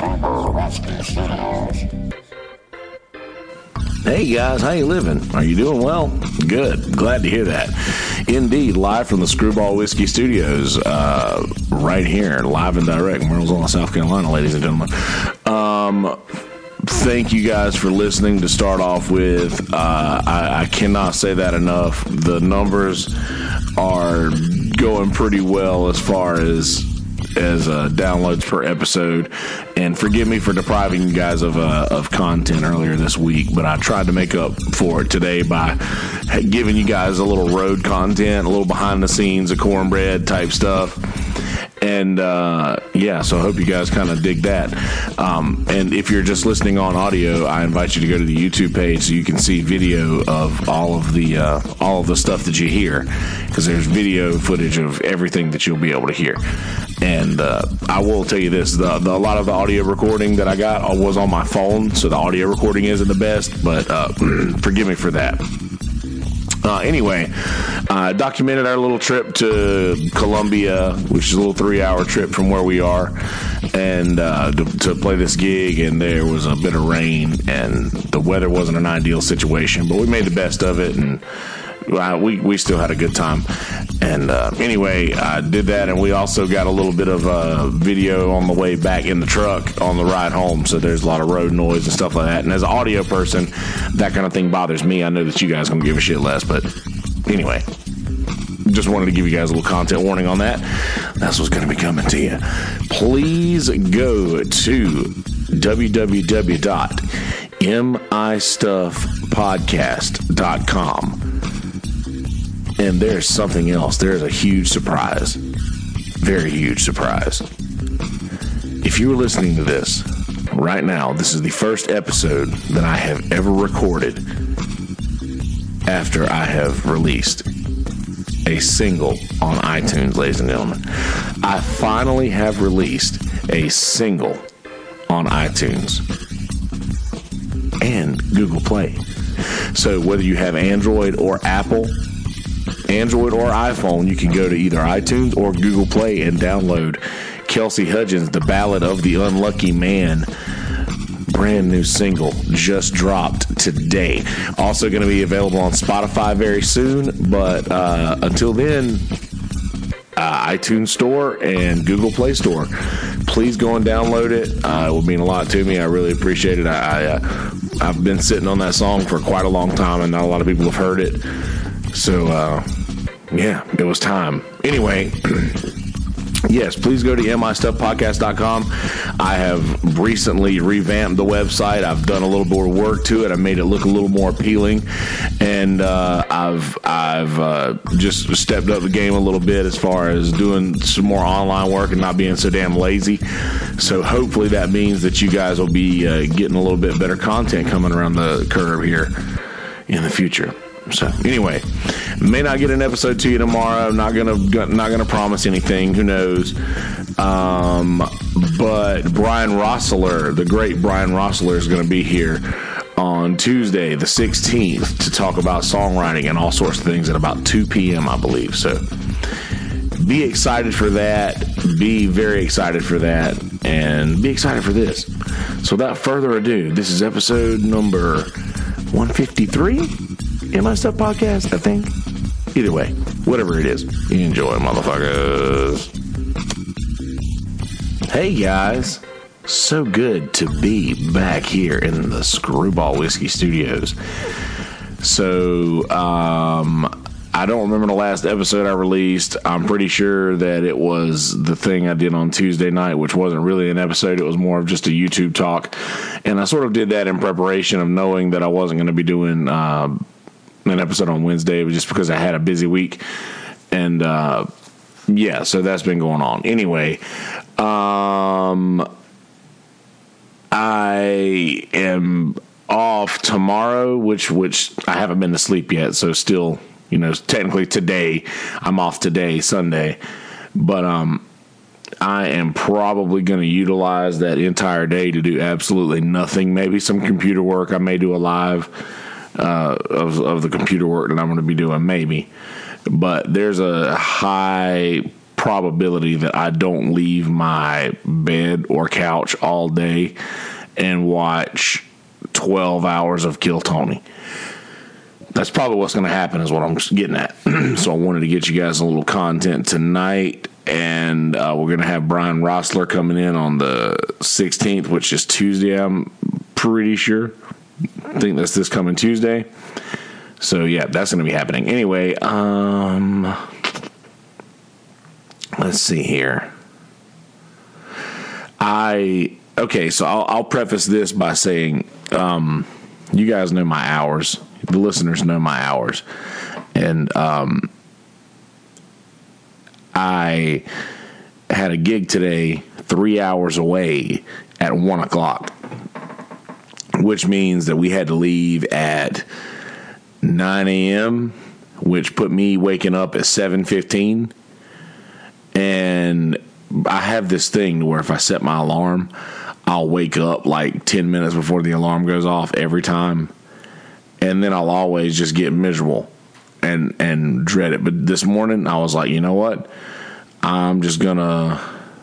Hey guys, how you living? Are you doing well? Good. Glad to hear that. Indeed, live from the Screwball Whiskey Studios, right here, live and direct in Murrells, South Carolina, ladies and gentlemen. Thank you guys for listening to start off with. I cannot say that enough. The numbers are going pretty well as far as downloads per episode, and forgive me for depriving you guys of content earlier this week, but I tried to make up for it today by giving you guys a little road content, a little behind the scenes of cornbread type stuff. And so I hope you guys kind of dig that. And if you're just listening on audio, I invite you to go to the YouTube page so you can see video of all of the stuff that you hear, because there's video footage of everything that you'll be able to hear. And I will tell you this: a lot of the audio recording that I got was on my phone, so the audio recording isn't the best. But forgive me for that. Anyway, I documented our little trip to Columbia, which is a little 3-hour trip from where we are, and to play this gig, and there was a bit of rain, and the weather wasn't an ideal situation, but we made the best of it, and we still had a good time. And anyway, I did that, and we also got a little bit of video on the way back in the truck on the ride home, so there's a lot of road noise and stuff like that. And as an audio person, that kind of thing bothers me. I know that you guys gonna give a shit less, but anyway, just wanted to give you guys a little content warning on that. That's what's going to be coming to you. Please go to www.mistuffpodcast.com. And there's something else. There's a huge surprise. Very huge surprise. If you were listening to this right now, this is the first episode that I have ever recorded after I have released a single on iTunes, ladies and gentlemen. I finally have released a single on iTunes and Google Play. So whether you have Android or Apple, Android or iPhone, you can go to either iTunes or Google Play and download Kelsey Hudgens, The Ballad of the Unlucky Man. Brand new single, just dropped today. Also going to be available on Spotify very soon, but until then, iTunes Store and Google Play Store. Please go and download it. It will mean a lot to me. I really appreciate it. I've been sitting on that song for quite a long time, and not a lot of people have heard it. So, it was time. Anyway, yes, please go to mistuffpodcast.com. I have recently revamped the website. I've done a little more work to it. I made it look a little more appealing, and I've just stepped up the game a little bit as far as doing some more online work and not being so damn lazy. So hopefully that means that you guys will be getting a little bit better content coming around the curve here in the future. So anyway, may not get an episode to you tomorrow. Not gonna promise anything. Who knows? But Brian Rossler, the great Brian Rossler, is going to be here on Tuesday, the 16th, to talk about songwriting and all sorts of things at about 2 p.m., I believe. So be excited for that. Be very excited for that, and be excited for this. So without further ado, this is episode number 153. My Stuff Podcast, I think. Either way, whatever it is, enjoy, motherfuckers. Hey guys, so good to be back here in the Screwball Whiskey Studios. So, I don't remember the last episode I released. I'm pretty sure that it was the thing I did on Tuesday night, which wasn't really an episode. It was more of just a YouTube talk. And I sort of did that in preparation of knowing that I wasn't going to be doing an episode on Wednesday, but just because I had a busy week. And so that's been going on. Anyway, I am off tomorrow, which I haven't been to sleep yet, so still, technically today, I'm off today, Sunday, but I am probably going to utilize that entire day to do absolutely nothing. Maybe some computer work. I may do a live of the computer work that I'm going to be doing, maybe. But there's a high probability that I don't leave my bed or couch all day and watch 12 hours of Kill Tony. That's probably what's going to happen, is what I'm getting at. So I wanted to get you guys a little content tonight, and we're going to have Brian Rossler coming in on the 16th, which is Tuesday, I'm pretty sure. I think that's this coming Tuesday. So, yeah, that's going to be happening. Anyway, let's see here. Okay, so I'll preface this by saying, you guys know my hours. The listeners know my hours. And I had a gig today 3 hours away at 1 o'clock, which means that we had to leave at 9 a.m., which put me waking up at 7:15. And I have this thing where if I set my alarm, I'll wake up like 10 minutes before the alarm goes off every time. And then I'll always just get miserable and dread it. But this morning I was like, you know what? I'm just gonna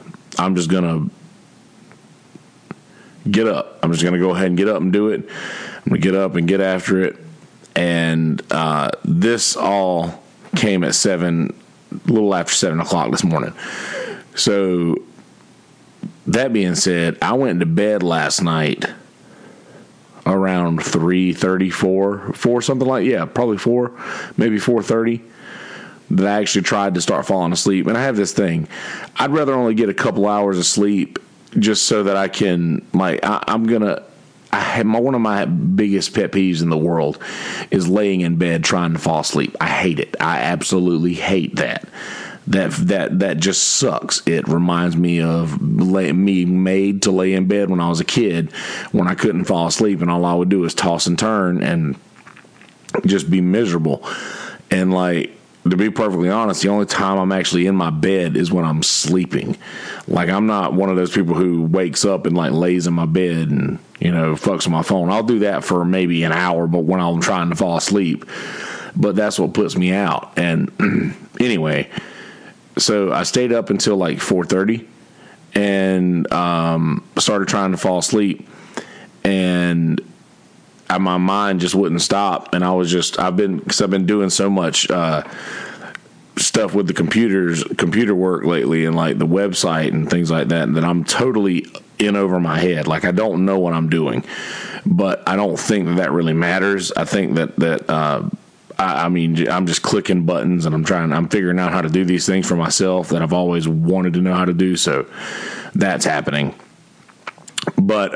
get up. I'm just gonna go ahead and get up and do it. I'm gonna get up and get after it. And this all came at a little after 7 o'clock this morning. So that being said, I went to bed last night around 3:34, 4 something like, yeah, probably 4, maybe 4:30. That I actually tried to start falling asleep. And I have this thing. I'd rather only get a couple hours of sleep just so that I can, like, one of my biggest pet peeves in the world is laying in bed trying to fall asleep. I hate it. I absolutely hate that. That just sucks. It reminds me of me made to lay in bed when I was a kid, when I couldn't fall asleep and all I would do is toss and turn and just be miserable. And like, to be perfectly honest, the only time I'm actually in my bed is when I'm sleeping. Like, I'm not one of those people who wakes up and like lays in my bed and, fucks with my phone. I'll do that for maybe an hour, but when I'm trying to fall asleep, but that's what puts me out. And anyway, so I stayed up until like 4:30 and started trying to fall asleep, and my mind just wouldn't stop. And I've been doing so much stuff with the computer work lately, and like the website and things like that I'm totally in over my head. Like, I don't know what I'm doing, but I don't think that really matters. I think that I'm just clicking buttons and I'm figuring out how to do these things for myself that I've always wanted to know how to do. So that's happening. But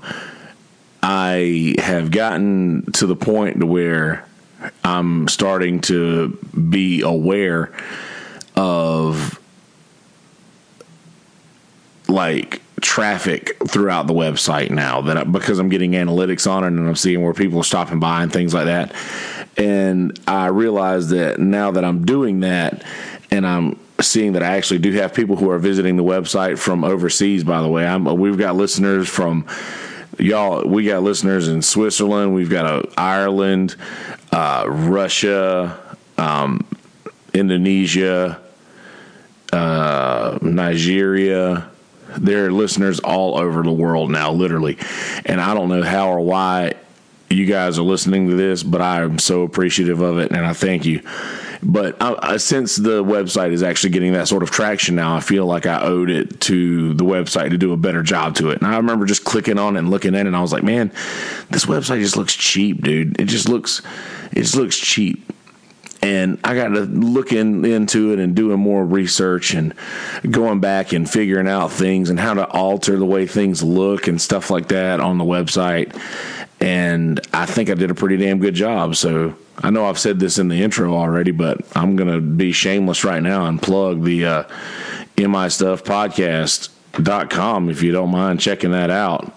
I have gotten to the point to where I'm starting to be aware of like traffic throughout the website now, because I'm getting analytics on it and I'm seeing where people are stopping by and things like that. And I realize that now that I'm doing that, and I'm seeing that I actually do have people who are visiting the website from overseas, by the way. We've got listeners from y'all. We got listeners in Switzerland. We've got Ireland, Russia, Indonesia, Nigeria. There are listeners all over the world now, literally. And I don't know how or why you guys are listening to this, but I am so appreciative of it, and I thank you. But since the website is actually getting that sort of traction now, I feel like I owed it to the website to do a better job to it. And I remember just clicking on it and looking at it, and I was like, man, this website just looks cheap, dude. It just looks cheap. And I got to looking into it and doing more research and going back and figuring out things and how to alter the way things look and stuff like that on the website. And I think I did a pretty damn good job. So I know I've said this in the intro already, but I'm going to be shameless right now and plug the mistuffpodcast.com if you don't mind checking that out.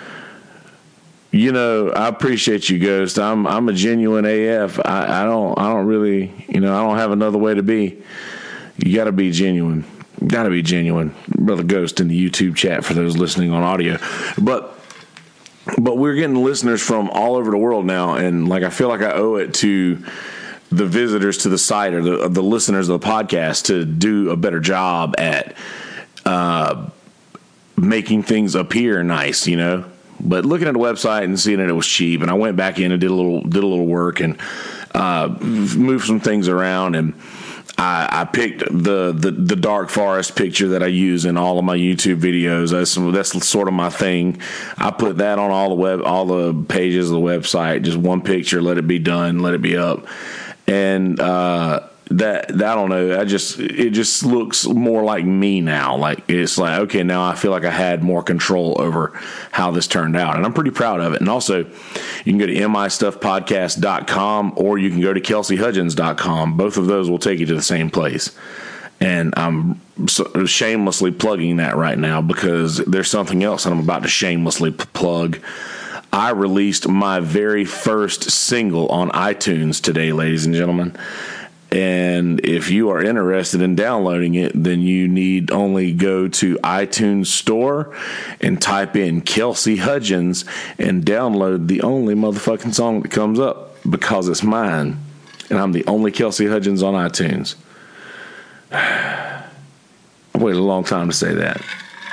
I appreciate you, Ghost. I'm a genuine AF. I don't really, I don't have another way to be. You got to be genuine. Got to be genuine. Brother Ghost in the YouTube chat for those listening on audio. But we're getting listeners from all over the world now, and like I feel like I owe it to the visitors to the site or the listeners of the podcast to do a better job at making things appear nice, you know. But looking at the website and seeing that it was cheap, and I went back in and did a little work and moved some things around, and I picked the dark forest picture that I use in all of my YouTube videos. That's sort of my thing. I put that on all the pages of the website. Just one picture, let it be done, let it be up, and that I don't know. it just looks more like me now. Like it's like, okay, now I feel like I had more control over how this turned out, and I'm pretty proud of it. And also, you can go to mistuffpodcast.com or you can go to kelseyhudgens.com. Both of those will take you to the same place. And I'm shamelessly plugging that right now because there's something else that I'm about to shamelessly plug. I released my very first single on iTunes today, ladies and gentlemen. And if you are interested in downloading it, then you need only go to iTunes Store and type in Kelsey Hudgens and download the only motherfucking song that comes up, because it's mine. And I'm the only Kelsey Hudgens on iTunes. I waited a long time to say that.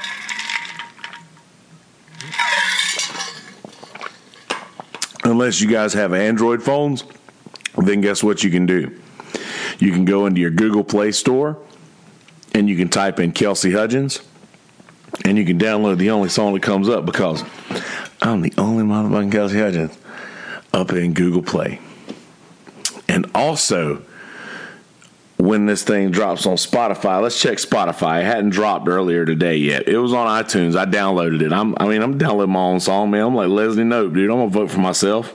Unless you guys have Android phones, then guess what you can do? You can go into your Google Play Store and you can type in Kelsey Hudgens and you can download the only song that comes up, because I'm the only motherfucking Kelsey Hudgens up in Google Play. And also, when this thing drops on Spotify, let's check Spotify. It hadn't dropped earlier today yet. It was on iTunes. I downloaded it. I'm downloading my own song, man. I'm like Leslie Knope, dude. I'm gonna vote for myself.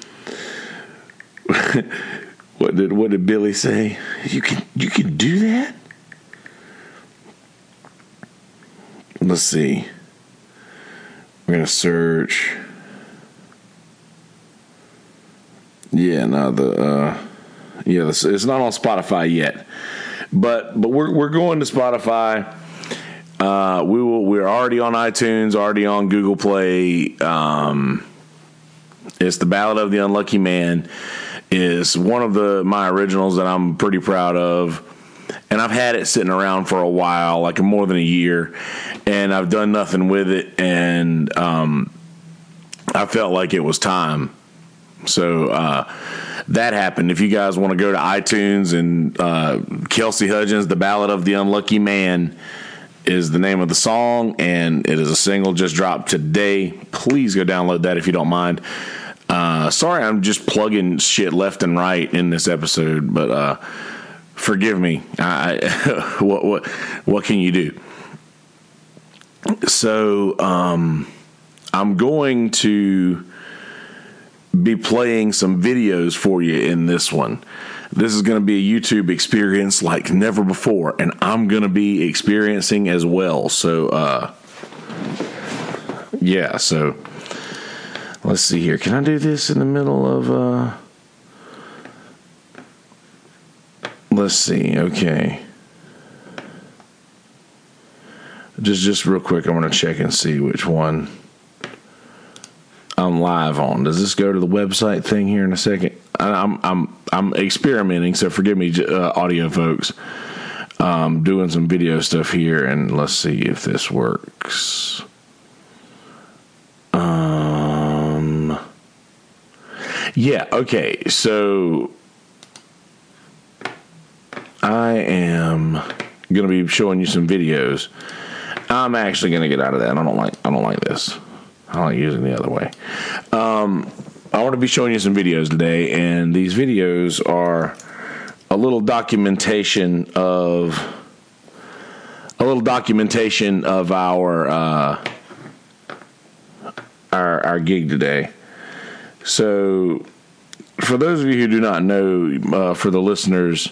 What did Billy say? You can do that? Let's see. We're gonna search. Yeah, no, it's not on Spotify yet, but we're going to Spotify. We're already on iTunes, already on Google Play. It's The Ballad of the Unlucky Man. Is one of my originals that I'm pretty proud of, and I've had it sitting around for a while, like more than a year, and I've done nothing with it, and I felt like it was time. So that happened. If you guys want to go to iTunes and Kelsey Hudgens, The Ballad of the Unlucky Man is the name of the song, and it is a single just dropped today. Please go download that if you don't mind. Sorry, I'm just plugging shit left and right in this episode, but forgive me. What can you do? So I'm going to be playing some videos for you in this one. This is going to be a YouTube experience like never before, and I'm going to be experiencing as well. So, yeah, so let's see here. Can I do this in the middle of, let's see, okay. Just real quick, I'm going to check and see which one I'm live on. Does this go to the website thing here in a second? I'm experimenting, so forgive me, audio folks. Doing some video stuff here, and let's see if this works. Yeah, okay. So I am going to be showing you some videos. I'm actually going to get out of that. I don't like this. I like using the other way. I want to be showing you some videos today, and these videos are a little documentation of our gig today. So, for those of you who do not know, for the listeners,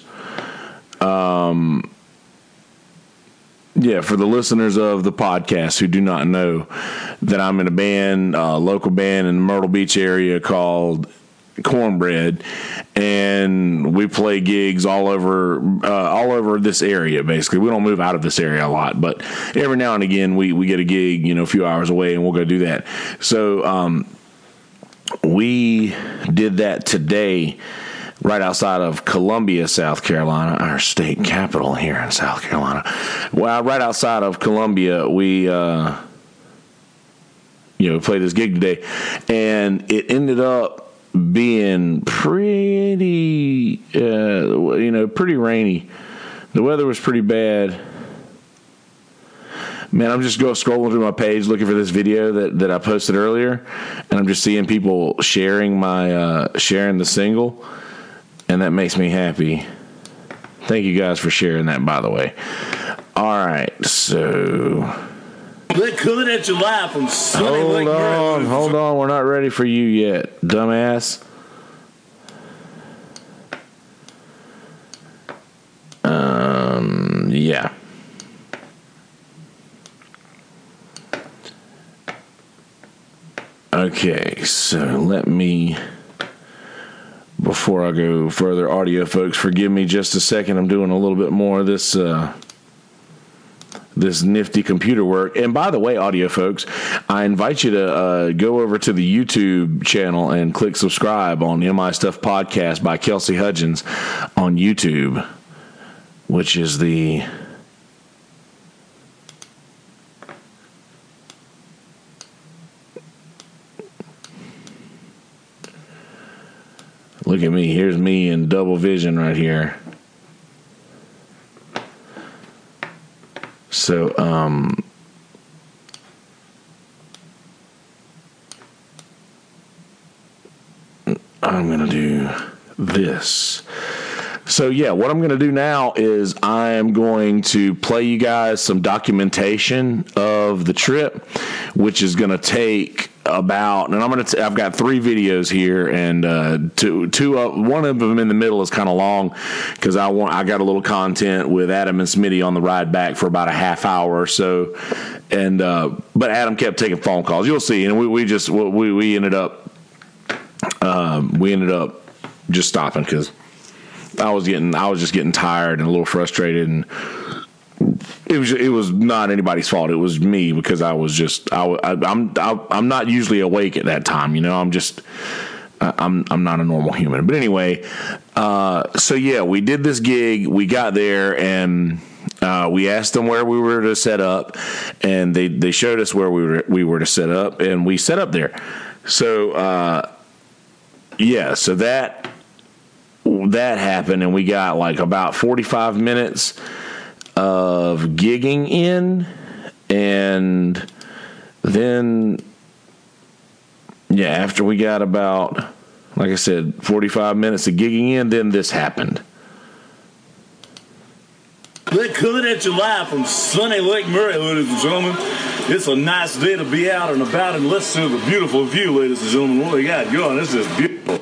for the listeners of the podcast who do not know, that I'm in a band, a local band in the Myrtle Beach area called Cornbread, and we play gigs all over this area. Basically, we don't move out of this area a lot, but every now and again we get a gig, a few hours away, and we'll go do that. So we did that today right outside of Columbia, South Carolina, our state capital here in South Carolina. Well, right outside of Columbia, we played this gig today, and it ended up being pretty, pretty rainy. The weather was pretty bad. Man, I'm just scrolling through my page looking for this video that I posted earlier, and I'm just seeing people sharing the single, and that makes me happy. Thank you guys for sharing that, by the way. All right, so they're coming at you live from sunny Lake Murray. Hold on, we're not ready for you yet, dumbass. Yeah. Okay, so let me, before I go further, audio folks, forgive me just a second. I'm doing a little bit more of this nifty computer work. And by the way, audio folks, I invite you to go over to the YouTube channel and click subscribe on MI Stuff Podcast by Kelsey Hudgens on YouTube, which is the... Look at me. Here's me in double vision right here. So, I'm going to do this. So, yeah, what I'm going to do now is I am going to play you guys some documentation of the trip, which is going to take about, and I've got 3 videos here, and one of them in the middle is kind of long because I got a little content with Adam and Smitty on the ride back for about a half hour or so, and but Adam kept taking phone calls. You'll see, and we ended up just stopping because I was just getting tired and a little frustrated, and it was not anybody's fault. It was me because I'm not usually awake at that time. I'm not a normal human. But anyway, so yeah, we did this gig. We got there and we asked them where we were to set up, and they showed us where we were to set up, and we set up there. So yeah, so that happened, and we got like about 45 minutes of gigging in, and then after we got about, like I said, 45 minutes of gigging in, then this happened. They're coming at you live from sunny Lake Murray, ladies and gentlemen. It's a nice day to be out and about and listen to the beautiful view, ladies and gentlemen. What we got going, this is beautiful.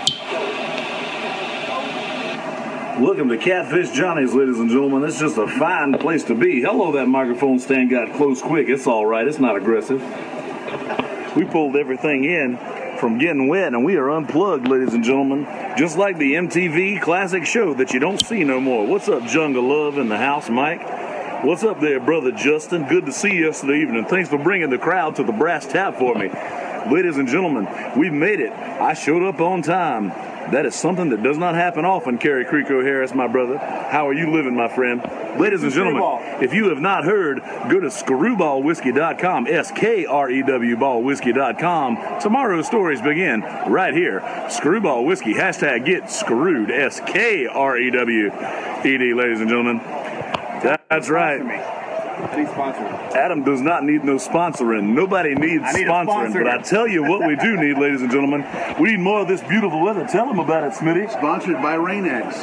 Welcome to Catfish Johnny's, ladies and gentlemen. It's just a fine place to be. Hello, that microphone stand got close quick. It's all right. It's not aggressive. We pulled everything in from getting wet, and we are unplugged, ladies and gentlemen. Just like the MTV classic show that you don't see no more. What's up, Jungle Love in the house, Mike? What's up there, brother Justin? Good to see you yesterday evening. Thanks for bringing the crowd to the brass tap for me. Ladies and gentlemen, we made it. I showed up on time. That is something that does not happen often, Kerry Creco Harris, my brother. How are you living, my friend? Ladies and gentlemen, if you have not heard, go to screwballwhiskey.com, SKREW ballwhiskey.com. Tomorrow's stories begin right here. Screwball Whiskey, hashtag get screwed, SKREWED, ladies and gentlemen. That's right. Please sponsor me. Adam does not need no sponsoring. Nobody needs sponsoring. But I tell you what we do need, ladies and gentlemen. We need more of this beautiful weather. Tell them about it, Smitty. Sponsored by Rain-X.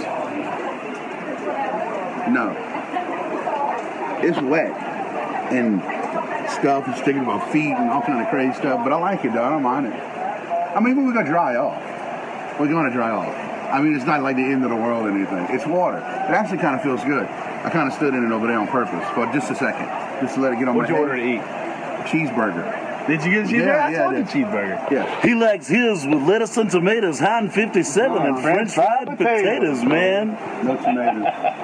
No. It's wet. And stuff is sticking to my feet and all kind of crazy stuff. But I like it, though. I don't mind it. I mean, we're going to dry off. We're going to dry off. I mean, it's not like the end of the world or anything. It's water. It actually kind of feels good. I kind of stood in it over there on purpose for just a second, just to let it get on my head. What'd you order to eat? Cheeseburger. Did you get a cheeseburger? Yeah, I told you cheeseburger. Yeah. He likes his with lettuce and tomatoes, Heinz 57, and French fried potatoes, man. No tomatoes.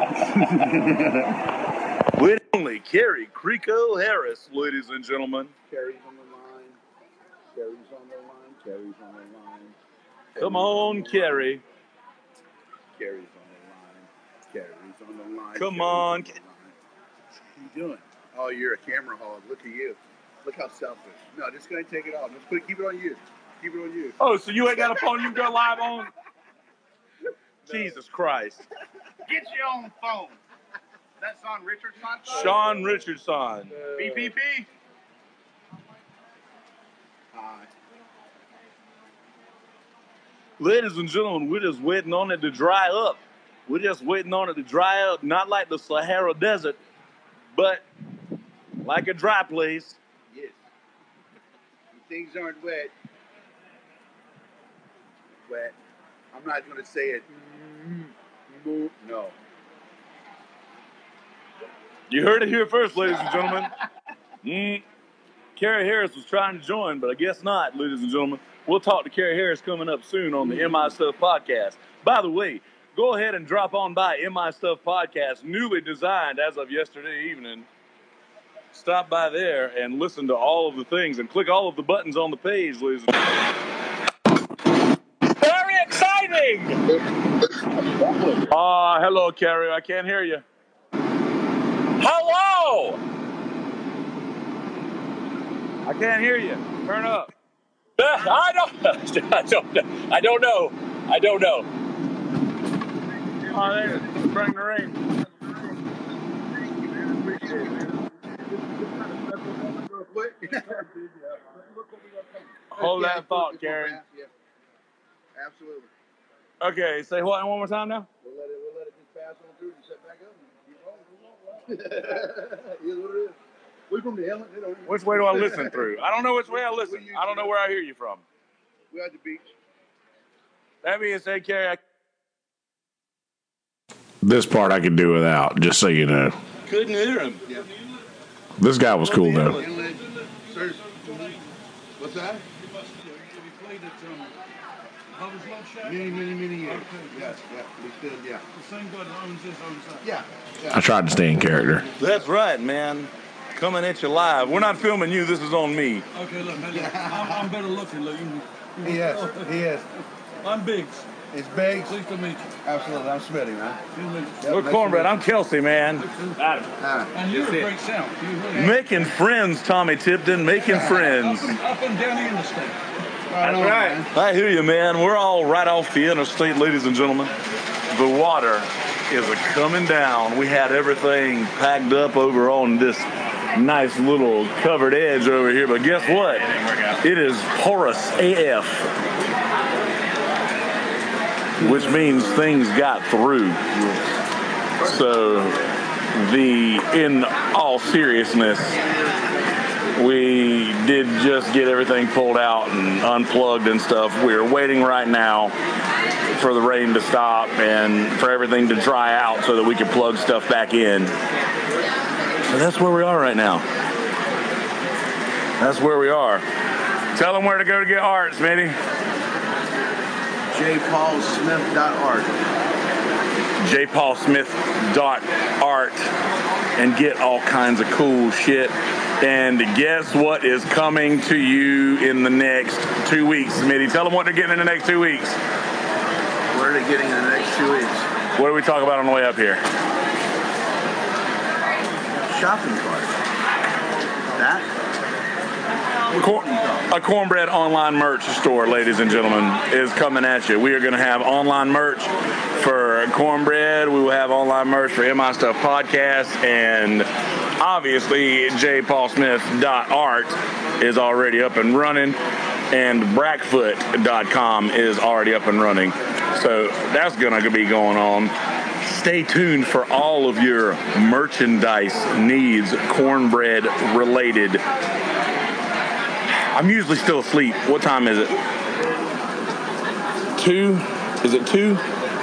With only Kerry Creco Harris, ladies and gentlemen. Carrie's on the line. Carrie's on the line. Carrie's on the line. Come on, Kerry. Carrie's on the line. Carrie's on the line. Come on. What are you doing? Oh, you're a camera hog. Look at you. Look how selfish. No, just go ahead and take it off. Just keep it on you. Keep it on you. Oh, so you ain't got a phone you can go live on? No. Jesus Christ. Get your own phone. Is that Sean Richardson? Sean Richardson. BPP. Hi. Ladies and gentlemen, we're just waiting on it to dry up. We're just waiting on it to dry up, not like the Sahara Desert, but like a dry place. Yes. When things aren't wet. I'm not going to say it. No. You heard it here first, ladies and gentlemen. Carrie Harris was trying to join, but I guess not, ladies and gentlemen. We'll talk to Carrie Harris coming up soon on the MI Stuff Podcast. By the way, go ahead and drop on by MI Stuff Podcast, newly designed as of yesterday evening. Stop by there and listen to all of the things and click all of the buttons on the page, ladies and gentlemen. Very exciting! Hello, Carrie. I can't hear you. Hello! I can't hear you. Turn up. I don't know. Oh, there it is. Bring the ring. Hold that thought, Carrie. Yeah. Absolutely. Okay, say what one more time now? We'll let it just pass on through and set back up and keep rolling. Here's what it is. We from the Ellen. Which way do I listen through? I don't know which way I listen. I don't know where I hear you from. We're at the beach. That being said, Carrie, This part I could do without, just so you know. couldn't hear him. Yeah. This guy was cool, though. Inlet. Sir. What's that? You played at Hubbards Love Shack? Many years. Okay. Yes, yeah. We stood, yeah. The same guy that owns this owns that. Yeah. I tried to stay in character. That's right, man. Coming at you live. We're not filming you. This is on me. Okay, look, man. Look, I'm better looking. Look, He is. I'm Biggs. It's Biggs. Pleased to meet you. Absolutely. I'm Smitty, man. Look, Cornbread, I'm Kelsey, man. And you're a great sound. You really are. Making friends, Tommy Tipton. Making friends. Up and down the interstate. That's right. I hear you, man. We're all right off the interstate, ladies and gentlemen. The water is coming down. We had everything packed up over on this nice little covered edge over here, but guess what? It is porous AF, which means things got through. So, in all seriousness, we did just get everything pulled out and unplugged and stuff. We're waiting right now for the rain to stop and for everything to dry out so that we can plug stuff back in. So that's where we are right now. That's where we are. Tell them where to go to get art, Smitty. jpaulsmith.art. jpaulsmith.art and get all kinds of cool shit. And guess what is coming to you in the next 2 weeks, Smitty? Tell them what they're getting in the next 2 weeks. What are they getting in the next 2 weeks? What do we talk about on the way up here? Shopping cart. That? A Cornbread online merch store, ladies and gentlemen, is coming at you. We are going to have online merch for Cornbread. We will have online merch for MI Stuff Podcast. And obviously, jpaulsmith.art is already up and running. And Brackfoot.com is already up and running. So that's going to be going on. Stay tuned for all of your merchandise needs, Cornbread related. I'm usually still asleep. What time is it? 2? Is it 2?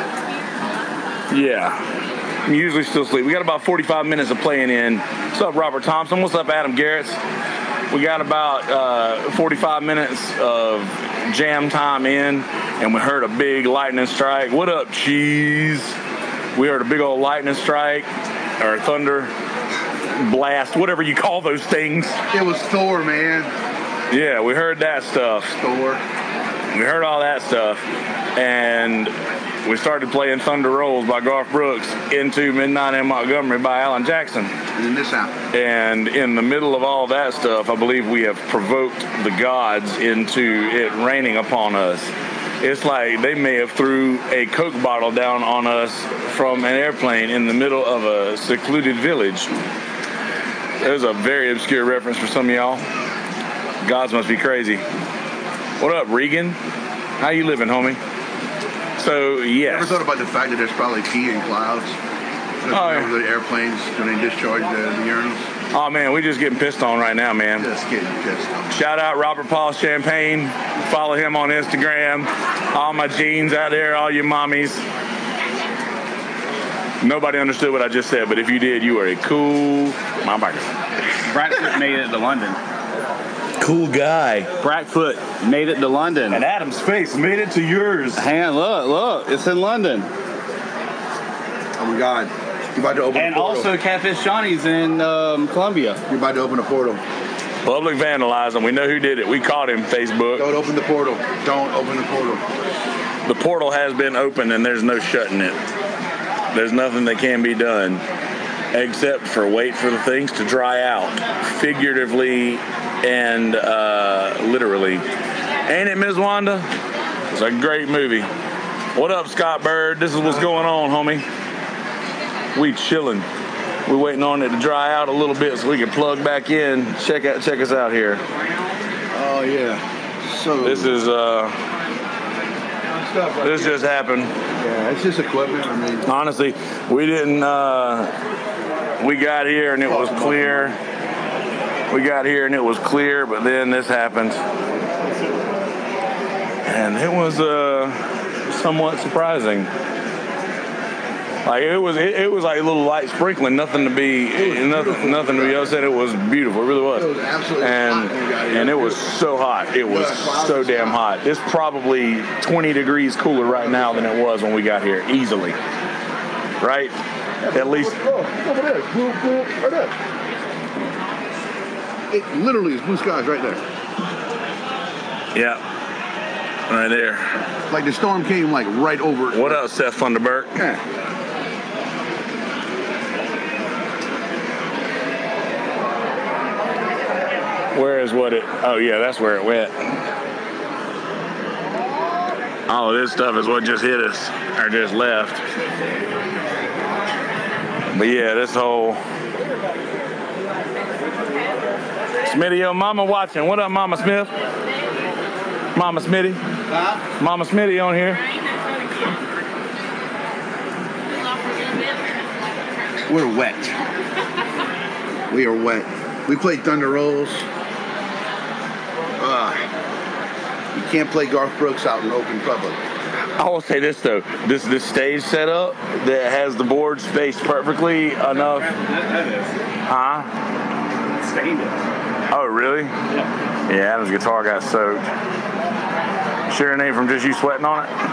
Yeah. I'm usually still asleep. We got about 45 minutes of playing in. What's up, Robert Thompson? What's up, Adam Garretts? We got about 45 minutes of jam time in, and we heard a big lightning strike. What up, Cheese? We heard a big old lightning strike, or thunder blast, whatever you call those things. It was Thor, man. Yeah, we heard that stuff. Thor. We heard all that stuff. And we started playing Thunder Rolls by Garth Brooks into Midnight in Montgomery by Alan Jackson. And then this happened. And in the middle of all that stuff, I believe we have provoked the gods into it raining upon us. It's like they may have threw a Coke bottle down on us from an airplane in the middle of a secluded village. There's a very obscure reference for some of y'all. Gods must be crazy. What up, Regan? How you living, homie? So, yes. Ever thought about the fact that there's probably pee in clouds? Over the airplanes when they discharge the urinals? Oh, man, we're just getting pissed on right now, man. Just getting pissed on. Shout out Robert Paul Champagne. Follow him on Instagram. All my jeans out there, all your mommies. Nobody understood what I just said, but if you did, you are a cool motherfucker. Brackfoot made it to London. Cool guy. Brackfoot made it to London. And Adam's face made it to yours. Hang on, look, it's in London. Oh my God. You're about to open and a portal. also Catfish Johnny's in Columbia. You're about to open a portal. Public vandalism. We know who did it. We caught him, Facebook. Don't open the portal. Don't open the portal. The portal has been opened and there's no shutting it. There's nothing that can be done except for wait for the things to dry out, figuratively and literally. Ain't it, Ms. Wanda? It's a great movie. What up, Scott Bird? This is what's going on, homie. We chilling. We're waiting on it to dry out a little bit so we can plug back in. Check us out here. Oh yeah. So this is this just happened. Yeah, it's just equipment. I mean, honestly, we didn't. We got here and it was clear. But then this happened, and it was somewhat surprising. Like it was like a little light sprinkling, nothing to be upset. It was beautiful, it really was. It was absolutely hot. And it was so hot. It was so damn hot. It's probably 20 degrees cooler right now than it was when we got here, easily. Right? At least. Over there, blue, right there. It literally is blue skies right there. Yeah. Right there. Like the storm came like right over. What up, Seth Funderburk? Yeah. Where is what it? Oh yeah, that's where it went. All of this stuff is what just hit us or just left. But yeah, this whole Smitty, yo, Mama watching. What up, Mama Smith? Mama Smitty. Mama Smitty on here. We're wet. We are wet. We played Thunder Rolls. You can't play Garth Brooks out in open public. I will say this though, this stage setup that has the board spaced perfectly enough. Huh? Stained it. Oh really? Yeah, Adam's guitar got soaked. Sure it ain't from just you sweating on it?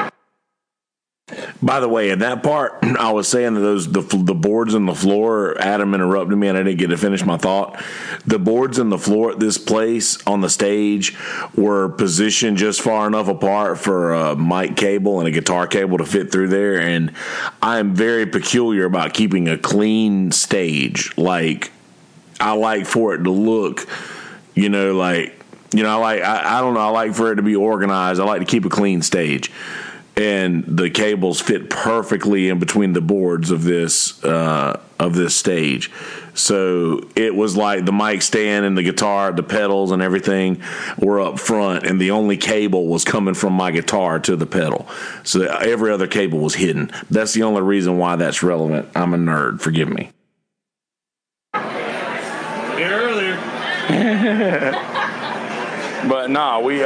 By the way, in that part, I was saying that the boards in the floor, Adam interrupted me and I didn't get to finish my thought. The boards in the floor at this place on the stage were positioned just far enough apart for a mic cable and a guitar cable to fit through there. And I am very peculiar about keeping a clean stage. Like, I like for it to look, I don't know, I like for it to be organized. I like to keep a clean stage. And the cables fit perfectly in between the boards of this stage. So it was like the mic stand and the guitar, the pedals and everything were up front, and the only cable was coming from my guitar to the pedal. So every other cable was hidden. That's the only reason why that's relevant. I'm a nerd. Forgive me. Here earlier. But no, we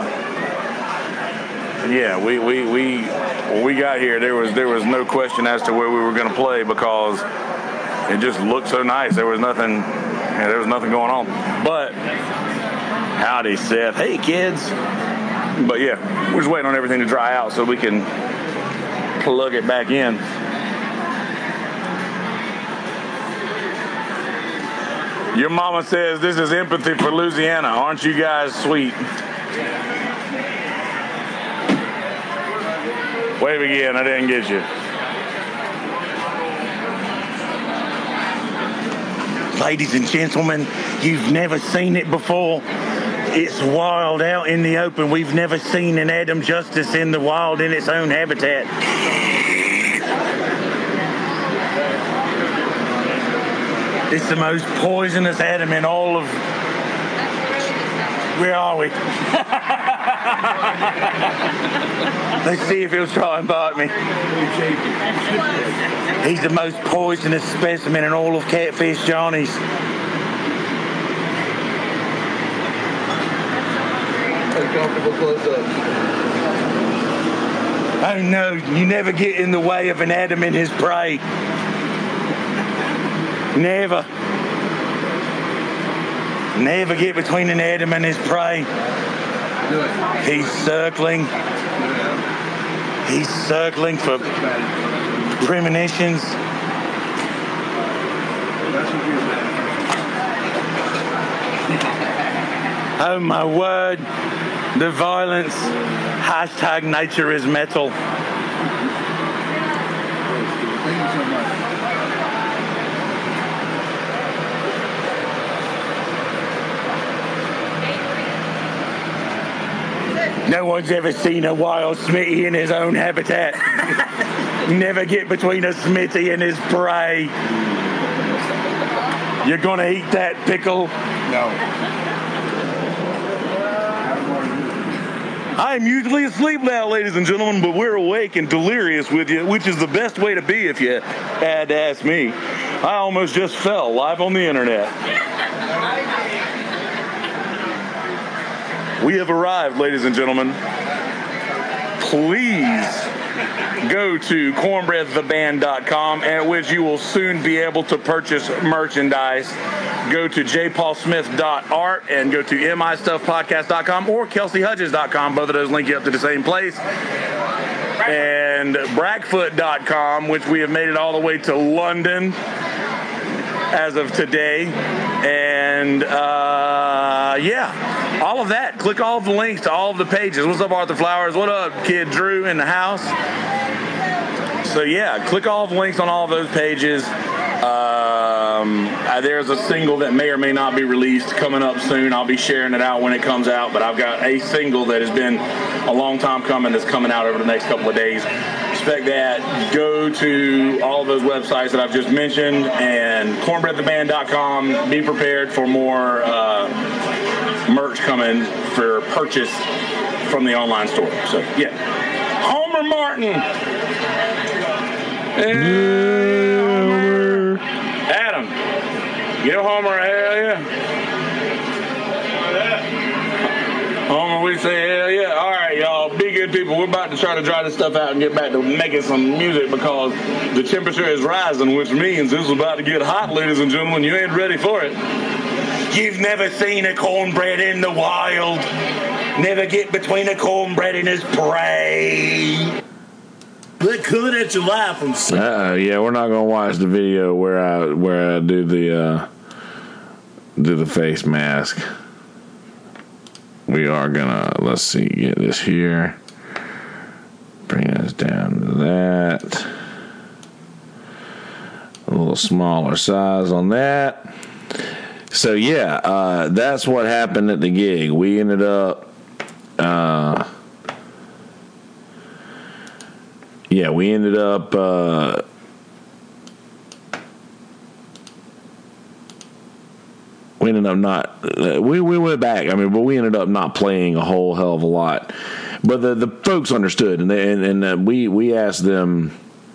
when we got here, there was no question as to where we were going to play because it just looked so nice. There was nothing going on. But howdy, Seth. Hey, kids. But yeah, we're just waiting on everything to dry out so we can plug it back in. Your mama says this is empathy for Louisiana. Aren't you guys sweet? Wave again. I didn't get you. Ladies and gentlemen, you've never seen it before. It's wild out in the open. We've never seen an Adam Justice in the wild in its own habitat. It's the most poisonous Adam in all of... Where are we? Let's see if he'll try and bite me. He's the most poisonous specimen in all of Catfish Johnny's. Uncomfortable close-up. Oh no, you never get in the way of an Adam and his prey. Never. Never get between an Adam and his prey. He's circling. He's circling for premonitions. Oh my word. The violence. Hashtag nature is metal. Thank you so much. No one's ever seen a wild Smitty in his own habitat. Never get between a Smitty and his prey. You're gonna eat that pickle? No. I am usually asleep now, ladies and gentlemen, but we're awake and delirious with you, which is the best way to be if you had to ask me. I almost just fell live on the internet. We have arrived, ladies and gentlemen. Please go to cornbreadtheband.com, at which you will soon be able to purchase merchandise. Go to jpaulsmith.art and go to mistuffpodcast.com or kelseyhudges.com. Both of those link you up to the same place. And brackfoot.com, which we have made it all the way to London as of today. And yeah, all of that. Click all of the links to all of the pages. What's up, Arthur Flowers? What up, Kid Drew in the house? So yeah, click all of the links on all of those pages. There's a single that may or may not be released coming up soon. I'll be sharing it out when it comes out, but I've got a single that has been a long time coming that's coming out over the next couple of days. Expect that. Go to all of those websites that I've just mentioned and cornbreadtheband.com. Be prepared for more merch coming for purchase from the online store. So yeah, Homer Martin. Homer. Adam, give Homer a hell yeah. Homer, we say hell yeah. All right, y'all, be good people. We're about to try to dry this stuff out and get back to making some music because the temperature is rising, which means this is about to get hot, ladies and gentlemen. You ain't ready for it. You've never seen a cornbread in the wild. Never get between a cornbread and his prey. We're coming at you live from. Yeah, we're not gonna watch the video where I do the face mask. We are gonna, let's see, get this here. Bring us down to that. A little smaller size on that. So yeah, that's what happened at the gig. We ended up. We ended up not. We went back. I mean, but we ended up not playing a whole hell of a lot. But the folks understood, and we asked them.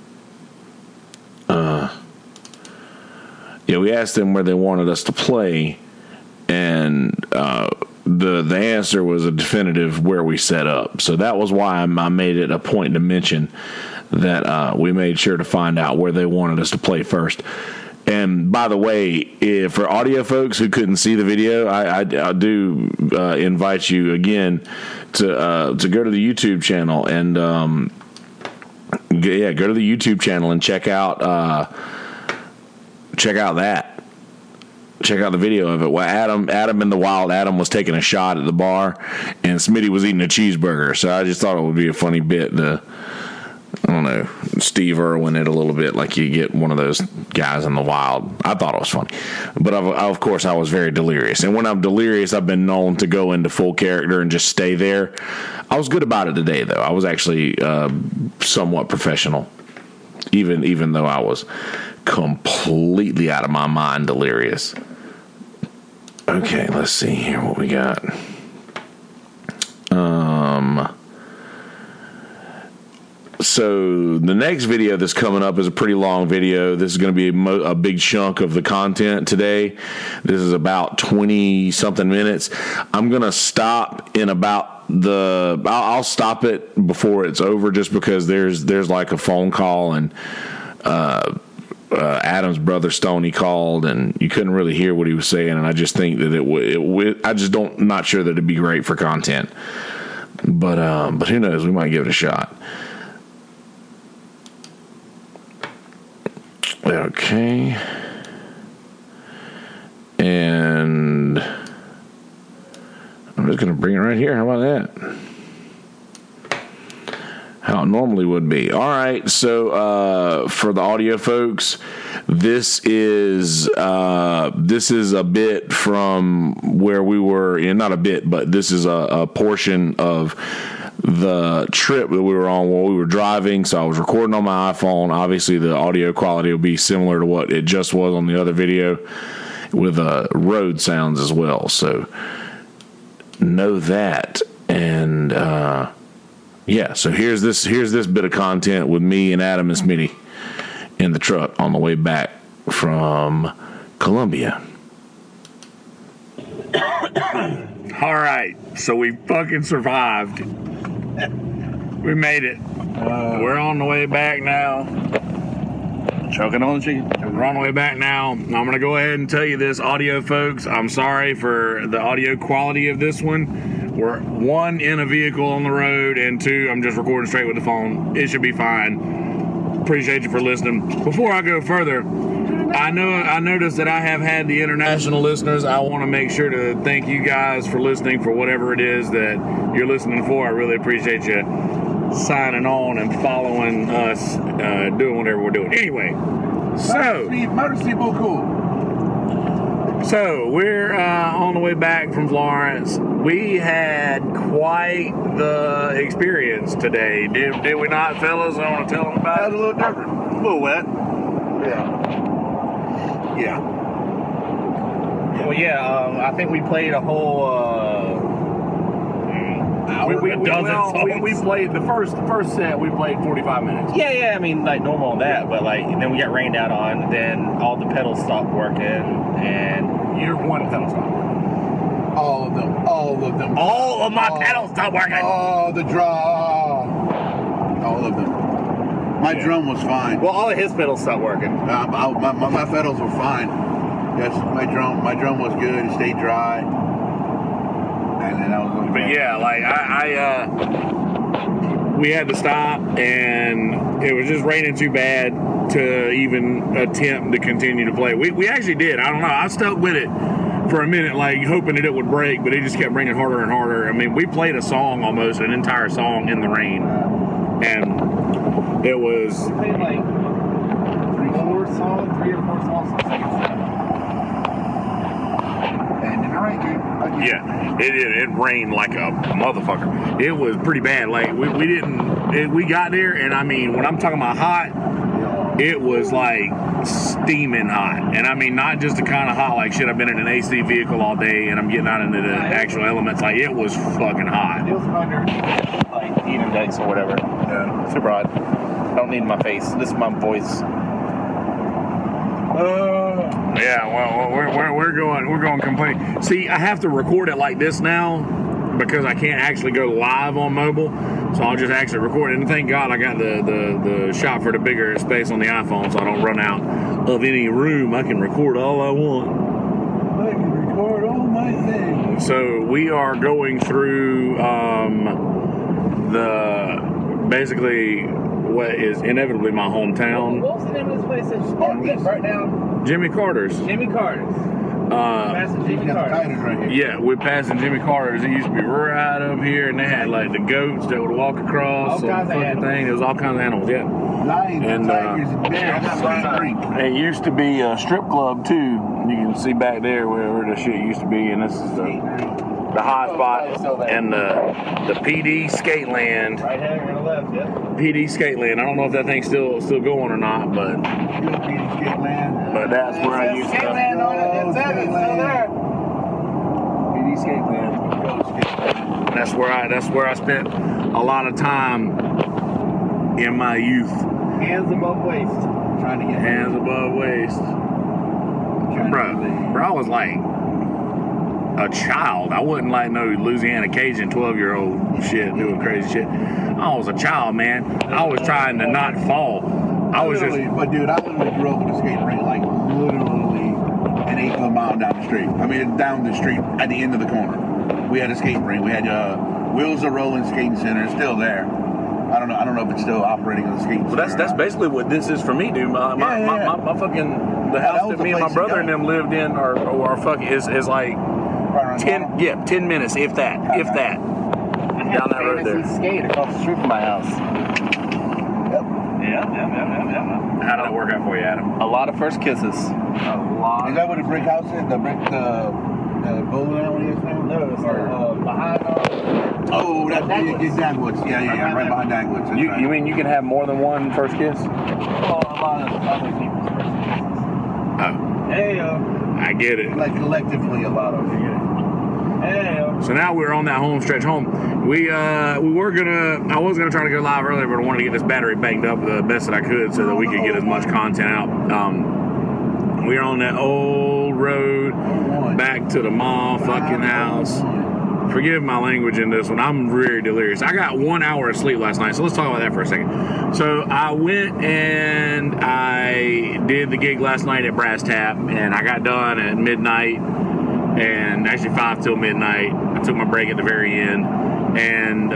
We asked them where they wanted us to play, and the answer was a definitive where we set up. So that was why I made it a point to mention that we made sure to find out where they wanted us to play first. And by the way, for audio folks who couldn't see the video, I do invite you again to go to the YouTube channel and go to the YouTube channel and check out that. Check out the video of it. Well, Adam in the wild, Adam was taking a shot at the bar, and Smitty was eating a cheeseburger. So I just thought it would be a funny bit to I don't know, Steve Irwin it a little bit, like you get one of those guys in the wild. I thought it was funny. But of course, I was very delirious. And when I'm delirious, I've been known to go into full character and just stay there. I was good about it today, though. I was actually somewhat professional, even though I was completely out of my mind delirious. Okay, let's see here what we got. So the next video that's coming up is a pretty long video. This is going to be a big chunk of the content today. This is about 20-something minutes. I'm going to stop in about I'll stop it before it's over just because there's like a phone call and Adam's brother Stoney called and you couldn't really hear what he was saying, and I just think that I just not sure that it'd be great for content. But who knows? We might give it a shot. Okay. And I'm just going to bring it right here. How about that? How it normally would be. All right. So for the audio folks, this is a bit from where we were in, not a bit, but this is a portion of the trip that we were on while we were driving. So I was recording on my iPhone. Obviously the audio quality will be similar to what it just was on the other video with road sounds as well. So know that. And yeah, so here's this bit of content with me and Adam and Smitty in the truck on the way back from Columbia. All right, so we fucking survived. We made it. We're on the way back now. Choking on the chicken. We're on the way back now. I'm going to go ahead and tell you this, audio folks. I'm sorry for the audio quality of this one. We're one, in a vehicle on the road, and two, I'm just recording straight with the phone. It should be fine. Appreciate you for listening. Before I go further, I noticed that I have had the international listeners. I want to make sure to thank you guys for listening for whatever it is that you're listening for. I really appreciate you signing on and following us, doing whatever we're doing. Anyway, so we're on the way back from Florence. We had quite the experience today. Did we not, fellas? I want to tell them about it. That was a little different. A little wet. Yeah. Well, yeah, I think we played a whole we played the first set. We played 45 minutes. Yeah. I mean, like normal on that, but like then we got rained out on. Then all the pedals stopped working, and Your one pedal stopped working. All of them. all of my pedals stopped working. Oh, the drum. All of them. My drum was fine. Well, all of his pedals stopped working. My pedals were fine. Yes, my drum was good. It stayed dry. And then I was going. But yeah, like we had to stop, and it was just raining too bad to even attempt to continue to play. We actually did. I don't know. I stuck with it for a minute, like hoping that it would break, but it just kept raining harder and harder. I mean, we played a song, almost an entire song in the rain, and it was. We played like 3 or 4 songs on the second set. And then it rained, dude. Yeah, it rained like a motherfucker. It was pretty bad. Like we got there, and I mean, when I'm talking about hot, it was like steaming hot. And I mean, not just the kind of hot like shit. I've been in an AC vehicle all day, and I'm getting out into the actual elements. Like it was fucking hot. It was under like heat index or whatever. Yeah. Super hot. I don't need my face. This is my voice. Yeah, well, we're going completely. See, I have to record it like this now because I can't actually go live on mobile, so I'll just actually record it. And thank God I got the shot for the bigger space on the iPhone, so I don't run out of any room. I can record all I want. I can record all my things. So we are going through basically what is inevitably my hometown. What was the name of this place that right now? Jimmy Carter's. Jimmy Carter's. Passing Jimmy Carter. Right here. Yeah, we're passing Jimmy Carter's. It used to be right up here, and they had like the goats that would walk across All and kinds of fucking thing. There was all kinds of animals, yeah. Lions and And, tigers and bears. Skate rink. It used to be a strip club too. You can see back there where the shit used to be, and this is the hot spot and the PD skate land. Right here on the left, yeah. PD skate land. I don't know if that thing's still going or not, but Good PD skate land. that's where I used Skate to. land on it. It's still there. PD skate land. Go skate land. That's where I spent a lot of time in my youth. Hands above waist. Trying to get Hands above waist. Bro, I was like a child. I wasn't like no Louisiana Cajun 12-year-old shit doing crazy shit. I was a child, man. I was trying to not fall. I was just. But dude, I literally grew up with a skate rink, like literally an eighth of a mile down the street. I mean, down the street at the end of the corner. We had a skate rink. We had Wheels Are Rolling Skating Center. It's still there. I don't know if it's still operating on the skating center. Well, that's basically what this is for me, dude. My fucking the house that me and my brother and them lived in, or fucking is like 10 minutes, if that. Down that road there. Skate across the street from my house. Yeah. How did that work out for you, Adam? A lot of first kisses. Is that what the brick house is? The bowling alley is now? No, it's behind. Oh, that's Dagwoods. Yeah, right behind Dagwoods. That's right. You mean you can have more than one first kiss? Oh, a lot of other people's first kisses. Oh, Hey, I get it. Like collectively, a lot of it. hey, So now we're on that home stretch home. I was gonna try to go live earlier, but I wanted to get this battery banked up the best that I could so that we could get as much content out. We're on that old road back to the motherfucking house. Forgive my language in this one. I'm very delirious. I got 1 hour of sleep last night, so let's talk about that for a second. So I went and I did the gig last night at Brass Tap, and I got done at midnight, and actually 5 till midnight. I took my break at the very end, and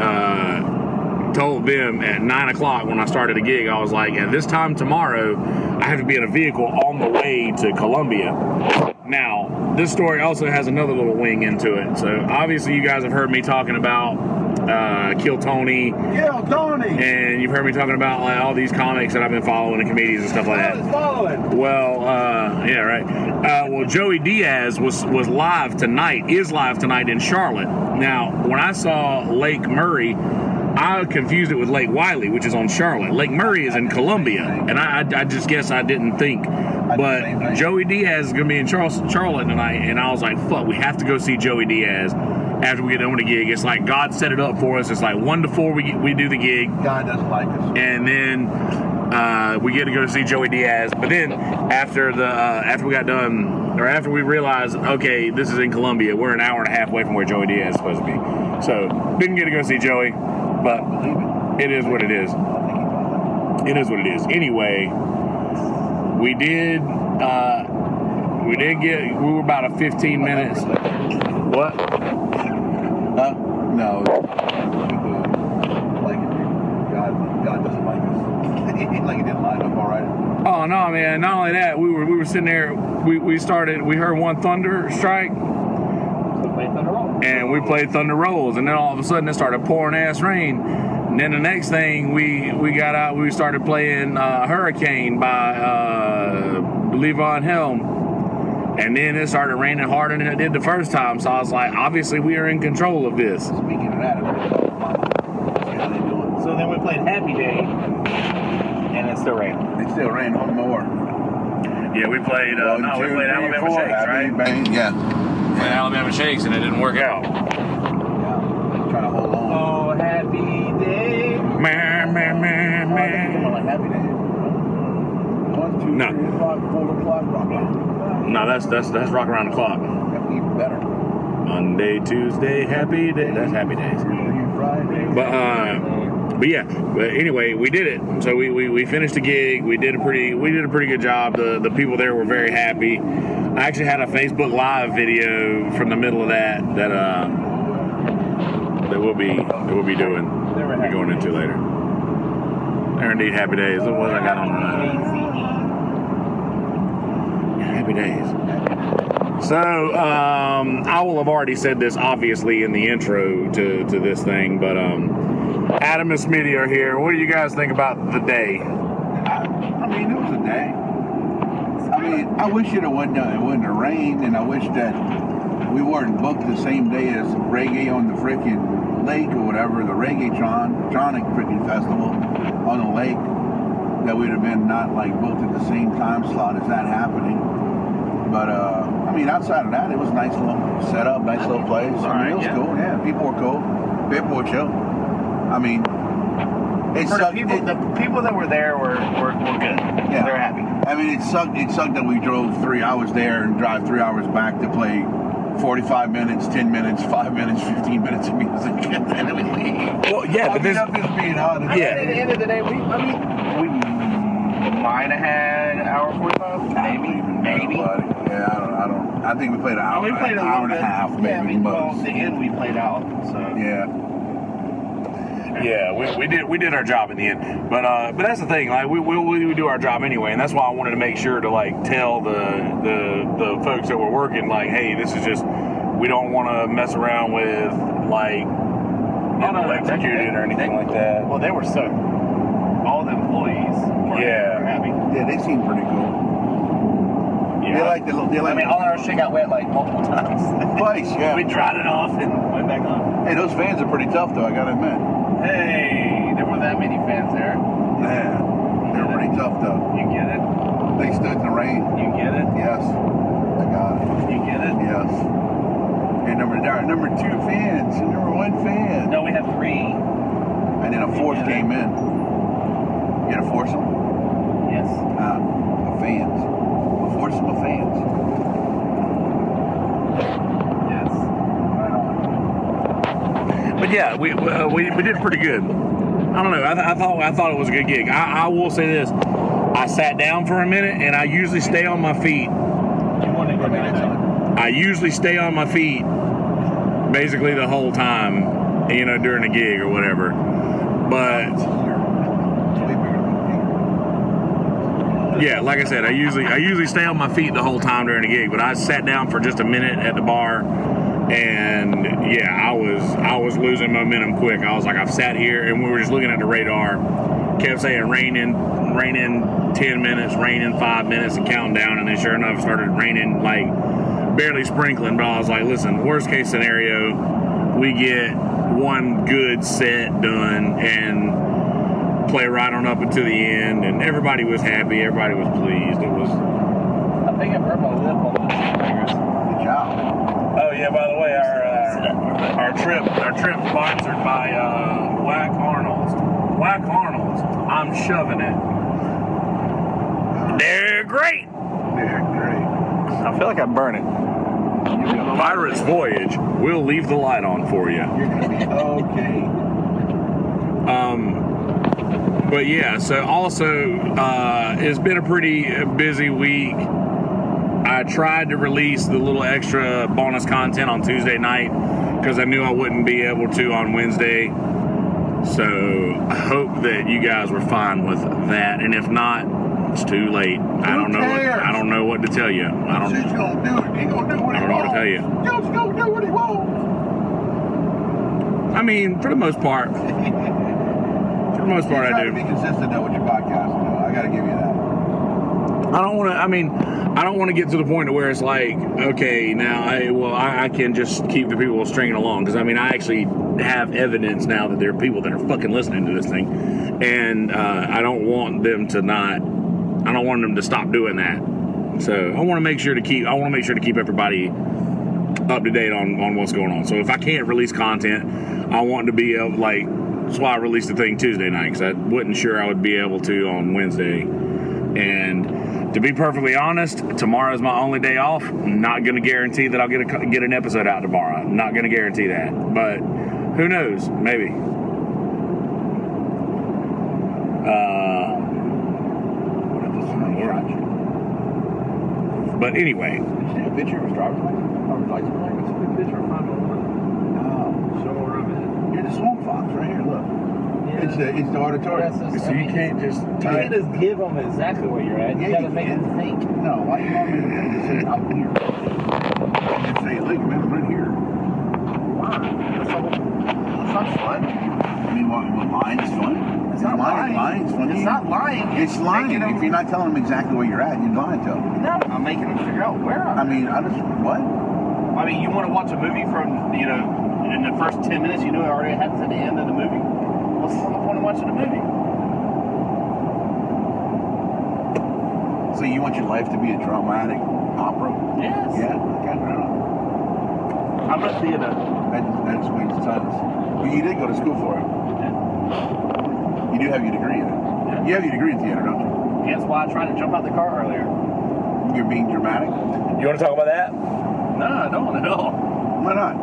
told them at 9 o'clock when I started the gig, I was like, at this time tomorrow, I have to be in a vehicle on the way to Columbia. Now, this story also has another little wing into it. So obviously you guys have heard me talking about Kill Tony. Kill Tony! And you've heard me talking about like all these comics that I've been following and comedians and stuff like that. Well, yeah, right. Well, Joey Diaz is live tonight in Charlotte. Now, when I saw Lake Murray, I confused it with Lake Wiley, which is on Charlotte. Lake Murray is in Columbia, and I just guess I didn't think. But Joey Diaz is going to be in Charlotte tonight, and I was like, fuck, we have to go see Joey Diaz after we get done with the gig. It's like God set it up for us. It's like 1 to 4 we do the gig. God doesn't like us. And then we get to go to see Joey Diaz. But then after we got done, or after we realized, okay, this is in Columbia, we're an hour and a half away from where Joey Diaz is supposed to be. So didn't get to go see Joey, but it is what it is. It is what it is. Anyway, we were about a 15 minutes. What? No. God doesn't like us. Like he didn't line up all right. Oh no, man! Not only that, we were sitting there. We heard one thunder strike, and we played Thunder Rolls, and then all of a sudden it started pouring ass rain. And then the next thing we got out, we started playing Hurricane by Levon Helm, and then it started raining harder than it did the first time. So I was like, obviously we are in control of this. Speaking of that, So then we played Happy Day, and it still rained. it still rained on more. Yeah, we played. We played Alabama Shakes, right? Bang. Yeah. We played Alabama Shakes, and it didn't work out. Trying to hold on. Oh, Happy Day. Man. Happy Day. 1, 2, No. 3 o'clock, 4 o'clock, rock. No, that's Rock Around the Clock. Even better. Monday, Tuesday, Happy Day. That's Happy Days. Friday. But yeah. But anyway, we did it. So we finished the gig. We did a pretty good job. The people there were very happy. I actually had a Facebook Live video from the middle of that we'll be doing. We'll be going into later. They're indeed happy days. What was I got on tonight? Happy days. So, I will have already said this, obviously, in the intro to this thing, but Adam and Smitty are here. What do you guys think about the day? I mean, it was a day. I mean, I wish it wouldn't have rained, and I wish that we weren't booked the same day as Reggae on the freaking lake or whatever, the Reggae-tronic freaking festival on the lake, that we'd have been not like booked at the same time slot as that happening. But, I mean, outside of that, it was a nice little setup, nice little place. I mean, it was cool. Yeah, people were cool. People were chill. I mean, the people that were there were good. Yeah. They're happy. I mean, it sucked that we drove 3 hours there and drive 3 hours back to play 45 minutes, 10 minutes, 5 minutes, 15 minutes of music, and then we leave. Well, yeah, but this... I'm just being honest. Yeah. At the end of the day, we might have had an hour 45, maybe. Yeah, I think we played an hour, an hour and a half, maybe. Yeah, I mean, well, the end we played out, so. Yeah. Yeah, we did our job in the end, but that's the thing. Like we do our job anyway, and that's why I wanted to make sure to like tell the folks that were working, like, hey, this is just, we don't want to mess around with like getting electrocuted or anything like that. Well, they were so. All the employees were happy. Yeah, they seemed pretty cool. Yeah. I mean, all our shit got wet like multiple times. Twice, yeah. We dried it off and went back on. Hey, those fans are pretty tough, though, I gotta admit. Hey, there weren't that many fans there. Yeah, they're pretty tough, though. You get it? They stood in the rain. You get it? Yes, I got it. You get it? Yes. And number 2 fans, and number 1 fan. No, we had 3. And then a 4th came in. You had a foursome? Yes. Of fans. A foursome of fans. Yes. Right on. But yeah, we did pretty good. I don't know. I thought it was a good gig. I will say this: I sat down for a minute, and I usually stay on my feet. I usually stay on my feet basically the whole time, during a gig or whatever. But yeah, like I said, I usually stay on my feet the whole time during a gig. But I sat down for just a minute at the bar. And yeah, I was losing momentum quick. I was like, I've sat here, and we were just looking at the radar, kept saying rain in 10 minutes, rain in 5 minutes, and counting down. And then sure enough, it started raining, like barely sprinkling. But I was like, listen, worst case scenario, we get one good set done and play right on up until the end. And everybody was happy. Everybody was pleased. It was. I think I burned my lip on those fingers. Good job. Oh yeah, by the way, our trip sponsored by Whack Arnold's. Whack Arnold's. I'm shoving it. They're great. They're great. I feel like I'm burning. Pirate's Voyage. We'll leave the light on for you. You're gonna be okay. But yeah, so also it's been a pretty busy week. I tried to release the little extra bonus content on Tuesday night because I knew I wouldn't be able to on Wednesday. So I hope that you guys were fine with that. And if not, it's too late. I don't know what to tell you. I don't know what to tell you. Joe's gonna do what he wants. I mean, for the most part. I Try do. to be consistent though with your podcast. I gotta give you that. I don't want to get to the point where it's like, okay, now I can just keep the people stringing along, because I actually have evidence now that there are people that are fucking listening to this thing, and I don't want them to stop doing that. So I want to make sure to keep everybody up to date on what's going on. So if I can't release content, I want to be able, like, that's why I released the thing Tuesday night, because I wasn't sure I would be able to on Wednesday. And to be perfectly honest, tomorrow's my only day off. I'm not going to guarantee that I'll get an episode out tomorrow. I'm not going to guarantee that. But who knows? Maybe. But anyway. Did you take a picture of his driver's license? License plate? It's a big picture of 501. So where I'm at. You're the Swamp Fox right here. Look. Yeah. It's the auditorium. So you can't just You can't just give them exactly where you're at. You gotta make them think. No, why you want me to say I'm here? lake, man. We're in here. Why? That's not fun. I mean, lying is fun. It's not lying. Lying is fun. It's not lying. It's lying. If you're not telling them exactly where you're at, you're lying to them. No, I'm making them figure out where I'm I mean, what? I mean, you want to watch a movie from, in the first 10 minutes, you know it already happens at the end of the movie? What's the point of watching the movie? So you want your life to be a dramatic opera? Yes. Yeah, okay. I'm a theater. That explains tons. But you did go to school for it. Yeah. You do have your degree in it. Yeah. You have your degree in theater, don't you? That's why I tried to jump out the car earlier. You're being dramatic? You want to talk about that? No, I don't at all. Why not?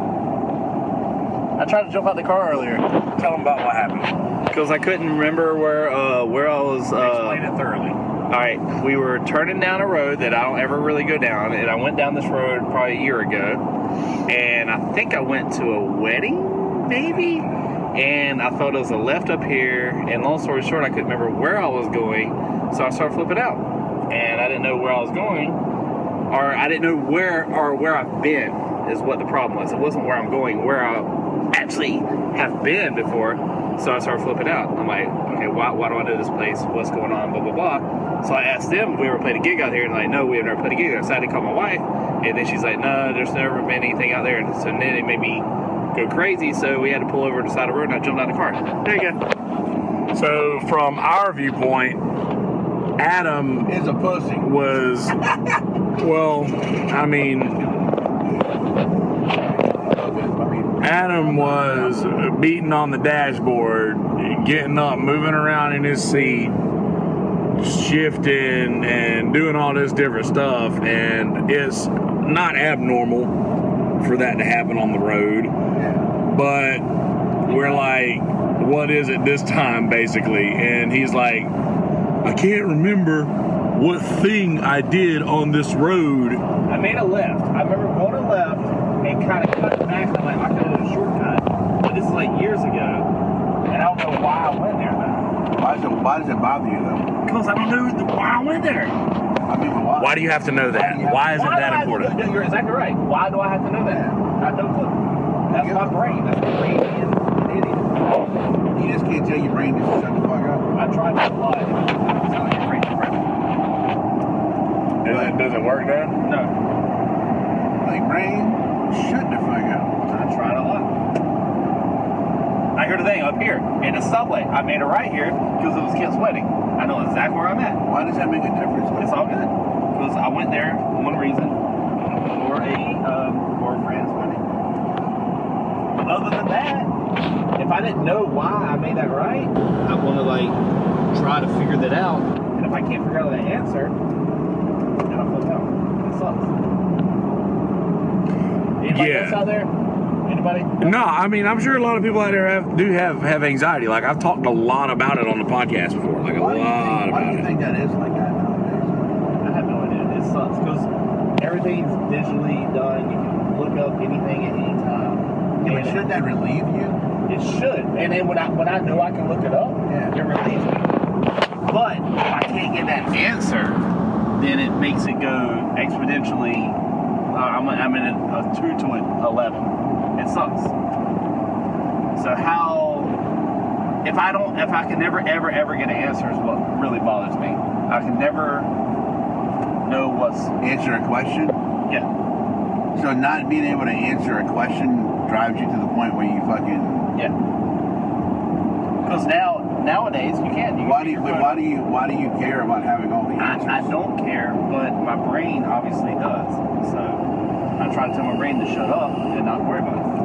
I tried to jump out the car earlier. Tell them about what happened. Because I couldn't remember where I was. Explain it thoroughly. All right, we were turning down a road that I don't ever really go down, and I went down this road probably a year ago, and I think I went to a wedding, maybe, and I thought it was a left up here, and long story short, I couldn't remember where I was going, so I started flipping out, and I didn't know where I was going, or I didn't know where I've been is what the problem was. It wasn't where I'm going, where I actually have been before. So I started flipping out. I'm like, okay, why do I know this place? What's going on? Blah, blah, blah. So I asked them if we ever played a gig out here, and they're like, no, we have never played a gig. I decided to call my wife, and then she's like, no, there's never been anything out there. And so then it made me go crazy, so we had to pull over to the side of the road, and I jumped out of the car. There you go. So from our viewpoint, Adam is a pussy. Was, well, I mean, Adam was beating on the dashboard, getting up, moving around in his seat, shifting and doing all this different stuff, and it's not abnormal for that to happen on the road. But we're like, what is it this time, basically? And he's like, I can't remember what thing I did on this road. I made a left. I remember going to left and kind of cut back. I'm like, I could have done a shortcut. But this is like years ago. And I don't know why I went there though. Why does it bother you though? Because I don't know why I went there. I mean, why? Why do you have to know that? Why is it that important? You're exactly right. Why do I have to know that? I don't know. That's my brain. That's my brain being an idiot. You just can't tell your brain to shut the fuck up. I tried to lie. It's not your brain. Does it work then? No. Like, brain, shut the fuck up. I tried a lot. I heard a thing up here in the subway. I made a right here because it was Kent's wedding. I know exactly where I'm at. Why does that make a difference? It's all good. Because I went there for one reason, for a friend's wedding. But other than that, if I didn't know why I made that right, I'm gonna like try to figure that out. And if I can't figure out the answer, then I'll flip out. It sucks. Anybody else out there? Anybody? No, I mean, I'm sure a lot of people out there do have anxiety. Like, I've talked a lot about it on the podcast before. Like, Why do you think that is like that nowadays? I have no idea. It sucks because everything's digitally done. You can look up anything at any time. Yeah, but should that relieve you? It should. And then when I know I can look it up, it relieves me. But if I can't get that answer, then it makes it go exponentially. I'm in a 2 to 11. It sucks. So if I can never ever get an answer is what really bothers me. I can never know what's answer a question. Yeah. So not being able to answer a question drives you to the point where you fucking Because nowadays you can't. Why do you care about having all the answers? I don't care, but my brain obviously does. So I try to tell my brain to shut up and not worry about it.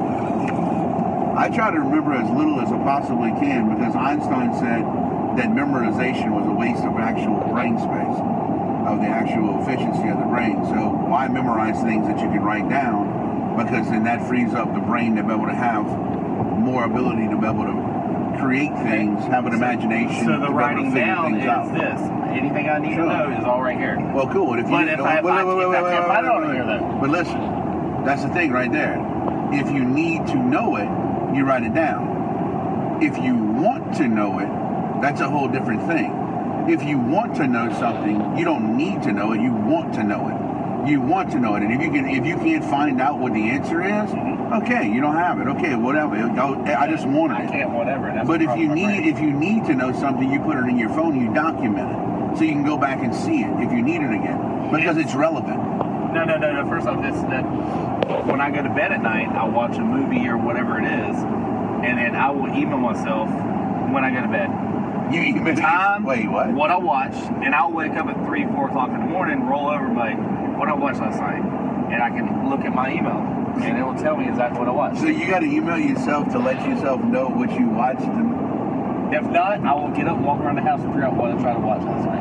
I try to remember as little as I possibly can because Einstein said that memorization was a waste of actual brain space, of the actual efficiency of the brain. So why memorize things that you can write down? Because then that frees up the brain to be able to have more ability to be able to create things, have an imagination. So the writing down is this. Anything I need to know is all right here. Well, cool. If I can't find it on here, though. But listen, that's the thing right there. If you need to know it, you write it down. If you want to know it, that's a whole different thing. If you want to know something, you don't need to know it, you want to know it. You want to know it, and if you can't find out what the answer is, okay, you don't have it. Okay, whatever. I just wanted it. I can't whatever. That's But if you need to know something, you put it in your phone. You document it, so you can go back and see it if you need it again, because it's relevant. No. First off, when I go to bed at night, I'll watch a movie or whatever it is, and then I will email myself when I go to bed. You email time? Wait, what? What I watch, and I'll wake up at 3, 4 o'clock in the morning, roll over, and be like, what I watched last night, and I can look at my email, and it will tell me exactly what I watched. So you got to email yourself to let yourself know what you watched. And if not, I will get up, walk around the house, and figure out what I tried to watch last night.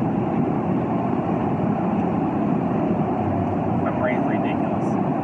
My brain's ridiculous.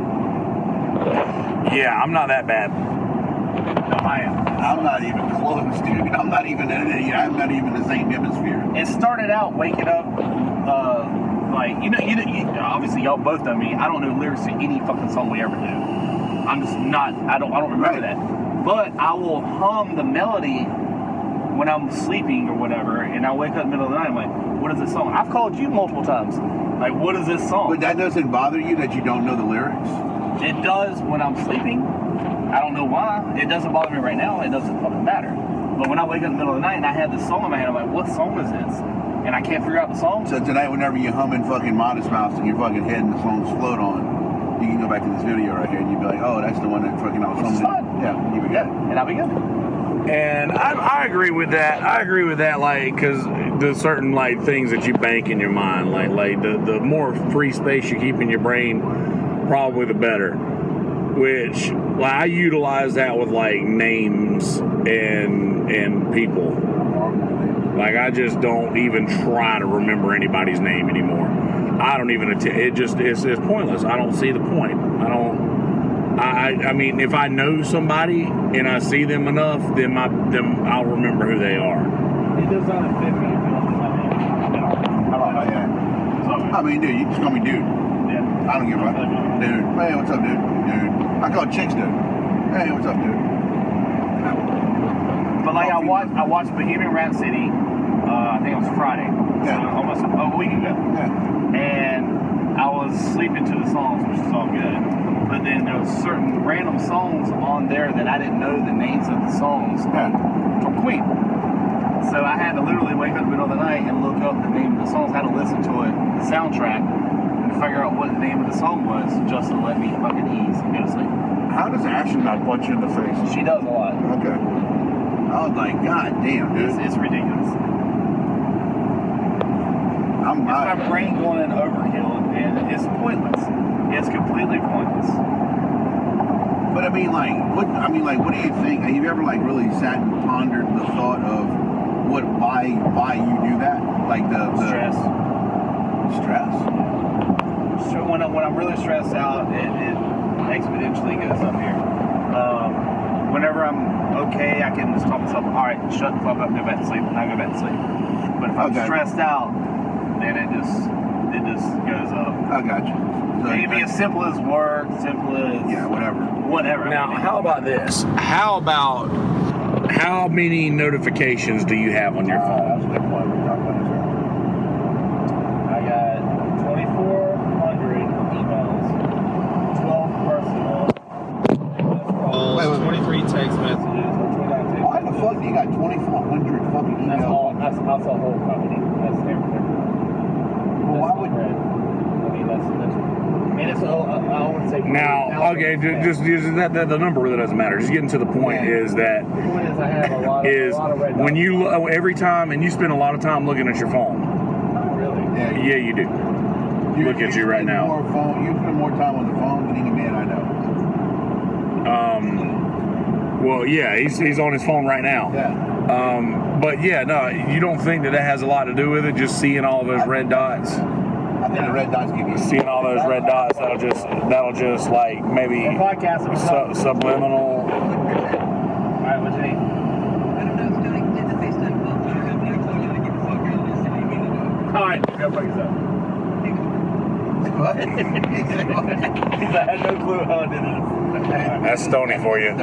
Yeah, I'm not that bad. No, I am. I'm not even close, dude. I'm not even in the same hemisphere. It started out waking up, like you obviously y'all both know me. I don't know lyrics to any fucking song we ever do. I'm just not. I don't remember that. But I will hum the melody when I'm sleeping or whatever, and I wake up in the middle of the night. I'm like, what is this song? I've called you multiple times. Like, what is this song? But that doesn't bother you that you don't know the lyrics? It does when I'm sleeping. I don't know why. It doesn't bother me right now. It doesn't fucking matter. But when I wake up in the middle of the night and I have this song in my head, I'm like, what song is this? And I can't figure out the song. So tonight, whenever you're humming fucking Modest Mouse in your fucking head and the song's float on, you can go back to this video right here and you'd be like, oh, that's the one that fucking I was humming. Yeah, you be good. And I'll be good. And I agree with that. Like, because there's certain like things that you bank in your mind, like the more free space you keep in your brain, probably the better. Which, like, I utilize that with like names and people. Like, I just don't even try to remember anybody's name anymore. I don't even it's pointless. I don't see the point. I mean, if I know somebody and I see them enough, then I'll remember who they are. It does not fit me if you don't know my name. I mean, dude, you just call me dude. Yeah. I don't give a fuck. Dude. Hey, what's up, dude? Dude. I call chicks dude. Hey, what's up, dude? But like I watched Bohemian Rhapsody. I think it was Friday. Yeah. So almost a week ago. Yeah. And I was sleeping to the songs, which is all good. But then there was certain random songs on there that I didn't know the names of the songs from Queen. So I had to literally wake up in the middle of the night and look up the name of the songs. I had to listen to it, the soundtrack, and figure out what the name of the song was just to let me fucking ease and go to sleep. How does Ashley not punch you in the face? She does a lot. Okay. I was like, God damn, dude. It's ridiculous. It's my brain going overkill, and it's pointless. It's completely pointless. But I mean, what do you think? Have you ever really sat and pondered the thought of why you do that? Like the stress. Stress. So when I'm really stressed out, it exponentially goes up here. Whenever I'm okay, I can just tell myself, all right, shut the fuck up, go back to sleep, and I go back to sleep. But if I'm stressed out, then it just goes up. I got you. So it can be as simple as work, simple as whatever. Now, how about this? How many notifications do you have on your phone? That's a good point. We're talking about this. I got 2,400 emails, 12 personal. Wait. 23 text messages. Why the fuck do you got 2,400 fucking emails? That's the whole company. That's everything. Well, why would? I mean, that's. I mean, it's. I would say. Now, okay, just that the number that doesn't matter. Just getting to the point is that. The point is, I have a lot of red when you every time and you spend a lot of time looking at your phone. Not really. Yeah, you do. Look at you right now. You spend more time on the phone than any man I know. Well, yeah, he's on his phone right now. Yeah. But yeah, no, you don't think that has a lot to do with it? Just seeing all those red dots. I think the red dots give you. Seeing all those red dots, that'll just like maybe subliminal. All right, what's your name? All right, go fuck yourself. What? I had no clue how I did it. That's Stony for you.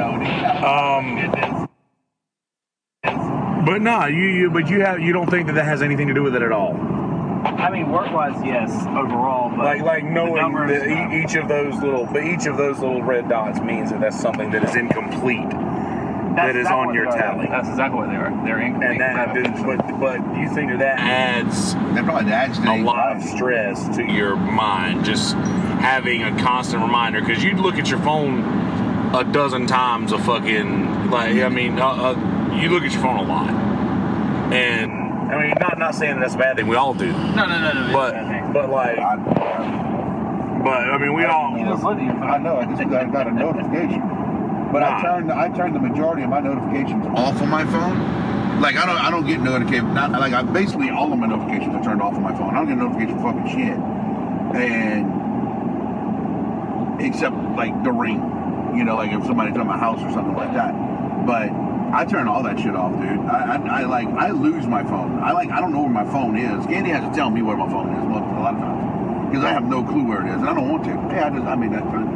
It is. But no, you don't think that has anything to do with it at all. I mean, work-wise, yes, overall, but like knowing that each of those little red dots means that that's something that is incomplete. That is on your tally. That's exactly what they are. They're incomplete. And but you think that adds a lot of stress to your mind, just having a constant reminder, because you'd look at your phone a dozen times you look at your phone a lot. And I mean, not saying that's a bad thing. We all do. No. But I mean, we all. I know. I just got a notification. But I turned the majority of my notifications off on my phone. Like I don't get notifications. Basically all of my notifications are turned off on my phone. I don't get notifications for fucking shit. And except like the ring, like if somebody's at my house or something like that. But I turn all that shit off, dude. I lose my phone. I don't know where my phone is. Candy has to tell me where my phone is a lot of times because I have no clue where it is, and I don't want to. Hey, I made that time.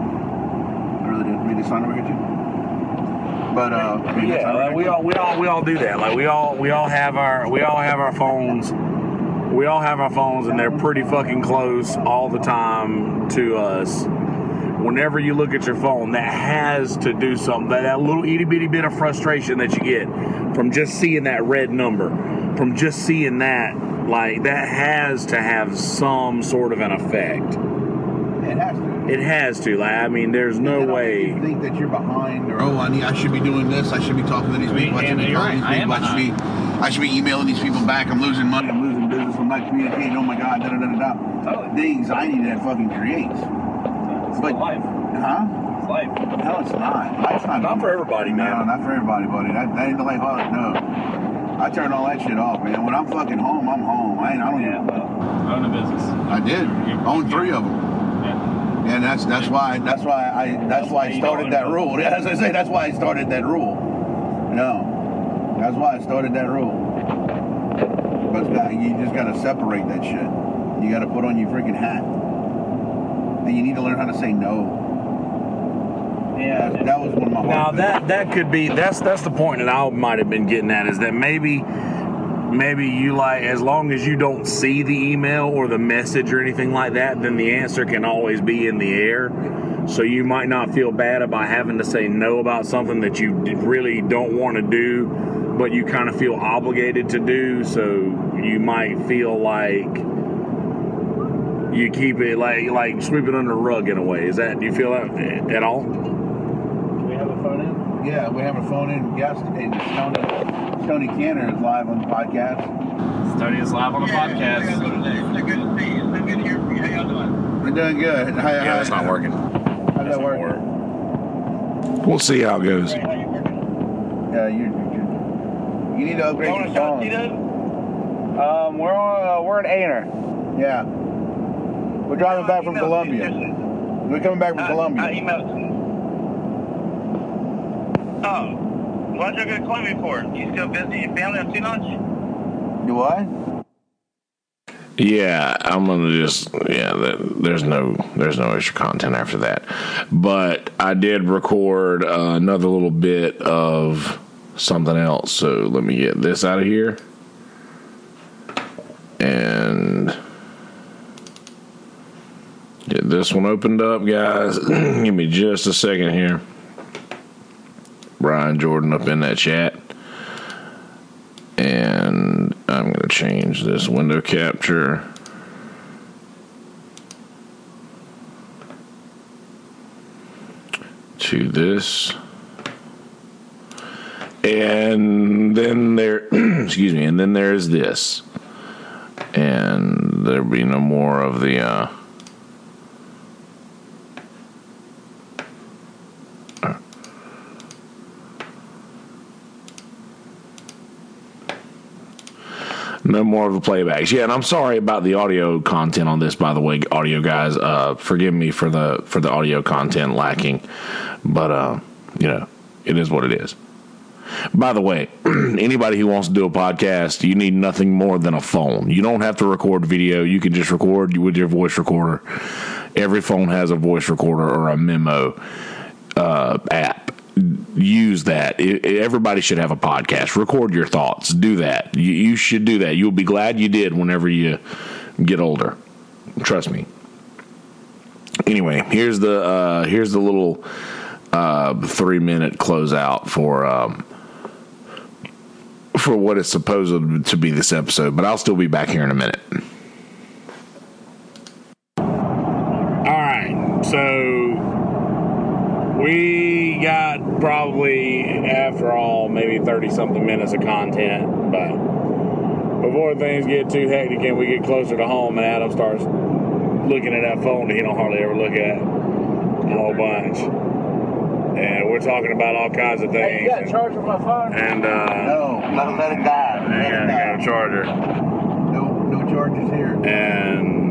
I really did. Made this sign over here too. But we all do that. Like we all have our phones. We all have our phones, and they're pretty fucking close all the time to us. Whenever you look at your phone, that has to do something. That little itty bitty bit of frustration that you get from just seeing that red number, from just seeing that, like that has to have some sort of an effect. It has to. It has to. Like, I mean, there's no way. You think that you're behind, or I should be doing this. I should be talking to these people. I should be calling these people. I should be emailing these people back. I'm losing money. I'm losing business. I'm not communicating. Oh my god. Da da da da. The anxiety that fucking creates. But life. Huh? It's life. No, it's not. Life's not for everybody, man. No, not for everybody, buddy. That ain't the life. No. I turn all that shit off, man. When I'm fucking home, I'm home. I don't even. Own a business. I did. Own 3 of them. Yeah. And that's why I started that rule. Yeah, as I say, that's why I started that rule. No. That's why I started that rule. But you just gotta separate that shit. You gotta put on your freaking hat. And you need to learn how to say no. Yeah, that was one of my. Now that could be that's the point that I might have been getting at, is that maybe you, like, as long as you don't see the email or the message or anything like that, then the answer can always be in the air. So you might not feel bad about having to say no about something that you really don't want to do, but you kind of feel obligated to do. So you might feel like you keep it like sweep it under the rug in a way. Do you feel that at all? Do we have a phone in? Yeah, we have a phone in. Yes, and Stoney Canner is live on the podcast. Stoney is live on the podcast. Good to see you. It's good to hear from you. How y'all doing? We're doing good. Yeah, it's not working. How's that work? We'll see how it goes. Yeah, you need to upgrade your phone. We're in Aner. Yeah. We're driving back from Columbia. We're coming back from Columbia. I emailed. Oh, why'd you go to Columbia for? You still visit your family on 2 Notch? Do what? Yeah, I'm gonna there's no extra content after that. But I did record another little bit of something else. So let me get this out of here. And get this one opened up, guys. Give me just a second here. Brian Jordan up in that chat. And I'm going to change this window capture to this. And then excuse me, and then there's this. And there'll be no more of the no more of the playbacks. Yeah, and I'm sorry about the audio content on this, by the way, audio guys. Forgive me for the audio content lacking, but it is what it is. By the way, anybody who wants to do a podcast, you need nothing more than a phone. You don't have to record video. You can just record with your voice recorder. Every phone has a voice recorder or a memo app. use that. Everybody should have a podcast. Record your thoughts. Do that. You should do that. You'll be glad you did whenever you get older. Trust me. Anyway, here's the little 3-minute closeout for what is supposed to be this episode. But I'll still be back here in a minute. All right, so we got probably, after all, maybe 30-something minutes of content, but before things get too hectic and we get closer to home and Adam starts looking at that phone that he don't hardly ever look at a whole bunch. And we're talking about all kinds of things. Hey, you got a charger for my phone? And, No, let it die. I got a charger. No charges here. And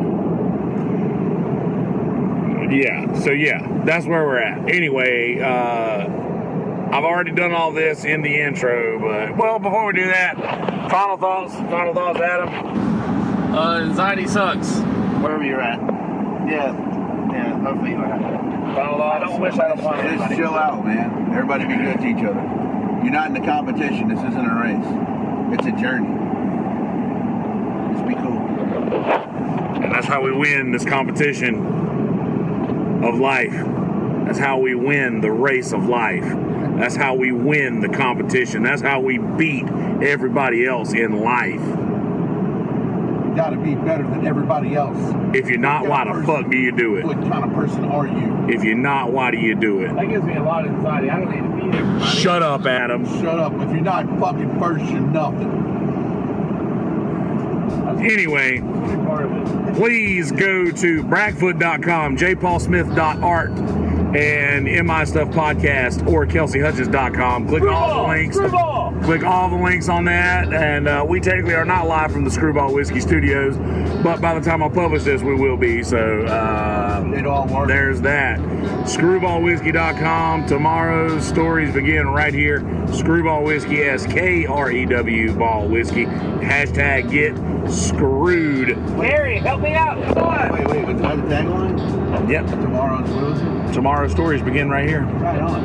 yeah, that's where we're at. Anyway, I've already done all this in the intro, but well, before we do that, final thoughts, Adam. Anxiety sucks. Wherever you're at. Yeah, hopefully you're at. Final thoughts. I don't wish I don't want Just chill out, man. Everybody be good to each other. You're not in the competition. This isn't a race. It's a journey. Just be cool. And that's how we win this competition of life. That's how we win the race of life. That's how we win the competition. That's how we beat everybody else in life. You gotta be better than everybody else. If you're not, why the fuck do you do it? What kind of person are you? If you're not, why do you do it? That gives me a lot of anxiety. I don't need to beat everybody. Shut up, Adam. Shut up. If you're not fucking first, you're nothing. Anyway, please go to Brackfoot.com, jpaulsmith.art, and MI Stuff Podcast, or KelseyHutchins.com. Click all the links. Click all the links on that. And we technically are not live from the Screwball Whiskey Studios, but by the time I publish this, we will be. So it all works. There's that. Screwballwhiskey.com. Tomorrow's stories begin right here. Screwball Whiskey, SKREW Ball Whiskey. Hashtag get screwed. Larry, help me out. Come on. Wait, was that the tagline? Yep. Tomorrow's stories begin right here. Right on.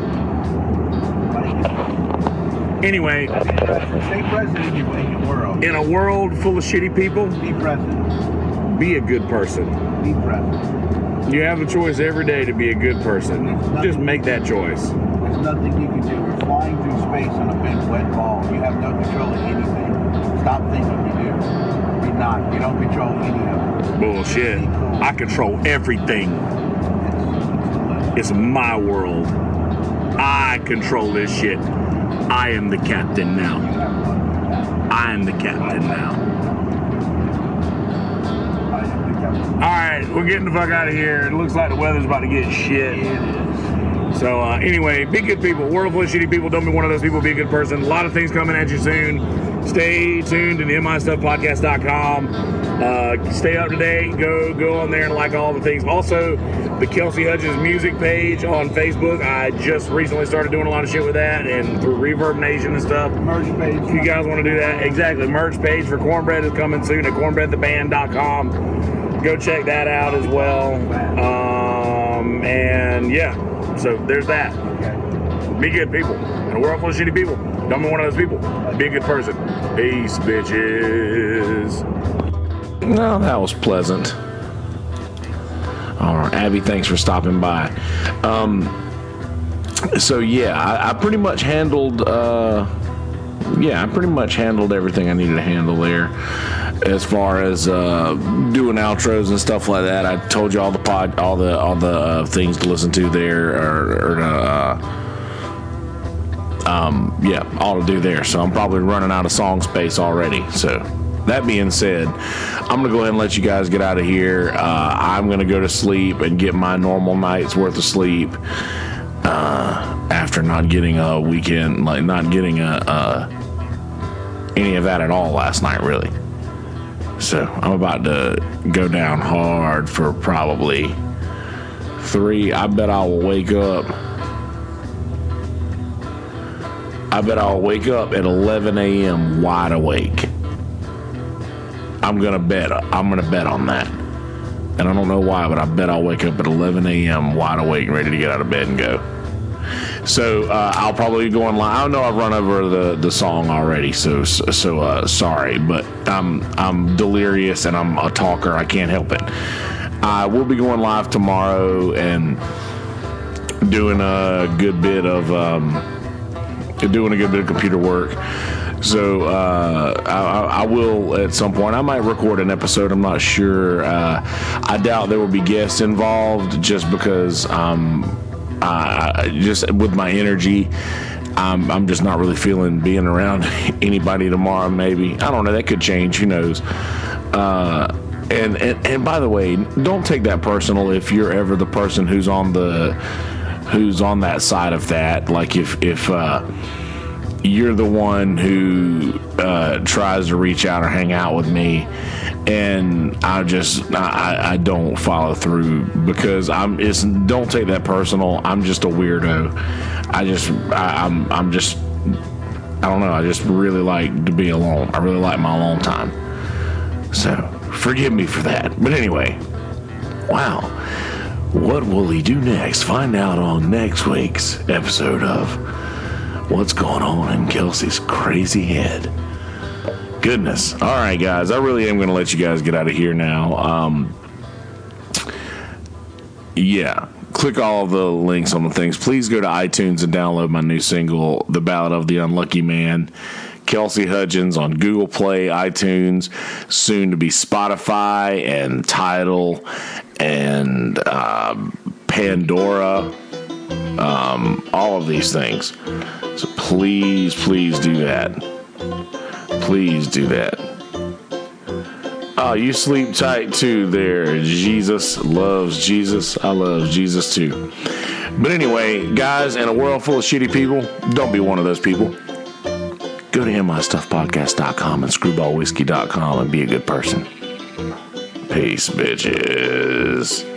Anyway, stay present in your world. In a world full of shitty people, be present. Be a good person. Be present. You have a choice every day to be a good person. Just make that choice. There's nothing you can do. You're flying through space on a big wet ball. You have no control of anything. Stop thinking you do. You're not. You don't control any of it. Bullshit. I control everything. It's my world. I control this shit. I am the captain now. I am the captain now. Alright, we're getting the fuck out of here. It looks like the weather's about to get shit. So, anyway, be good people. World full of shitty people. Don't be one of those people. Be a good person. A lot of things coming at you soon. Stay tuned to the MIStuffPodcast.com. Stay up to date. Go on there and like all the things. Also, the Kelsey Hutchins music page on Facebook. I just recently started doing a lot of shit with that, and through Reverb Nation and stuff. Merch page. If you guys want to do that, exactly. Merch page for Cornbread is coming soon at cornbreadtheband.com. Go check that out as well. And yeah, so there's that. Be good people. In a world full of shitty people. Don't be one of those people. Be a good person. Peace, bitches. No, that was pleasant. All right, Abby, thanks for stopping by. So yeah, I pretty much handled. I pretty much handled everything I needed to handle there. As far as doing outros and stuff like that, I told you all the things to listen to there, all to do there. So I'm probably running out of song space already. So that being said, I'm gonna go ahead and let you guys get out of here. I'm gonna go to sleep and get my normal night's worth of sleep after not getting a weekend, like not getting any of that at all last night, really. So I'm about to go down hard for probably 3. I bet I will wake up at 11 a.m. wide awake. I'm gonna bet on that. And I don't know why, but I bet I'll wake up at 11 a.m. wide awake and ready to get out of bed and go. So I'll probably be going live. I know I've run over the song already, so sorry, but I'm delirious and I'm a talker. I can't help it. I will be going live tomorrow and doing a good bit of computer work. So I will at some point. I might record an episode. I'm not sure. I doubt there will be guests involved, just because just with my energy, I'm just not really feeling being around anybody tomorrow. Maybe, I don't know. That could change. Who knows? And by the way, don't take that personal if you're ever the person who's on that side of that. Like if you're the one who tries to reach out or hang out with me, and I don't follow through, because don't take that personal. I'm just a weirdo. I don't know. I just really like to be alone. I really like my alone time. So forgive me for that. But anyway, wow. What will he do next? Find out on next week's episode of What's Going On in Kelsey's Crazy Head. Goodness. All right, guys. I really am going to let you guys get out of here now. Yeah. Click all of the links on the things. Please go to iTunes and download my new single, The Ballad of the Unlucky Man. Kelsey Hudgens on Google Play, iTunes, soon to be Spotify and Tidal and Pandora, all of these things. So please do that. Please do that. Oh, you sleep tight too there. Jesus loves Jesus. I love Jesus too. But anyway, guys, in a world full of shitty people, don't be one of those people. Go to mystuffpodcast.com and screwballwhiskey.com and be a good person. Peace, bitches.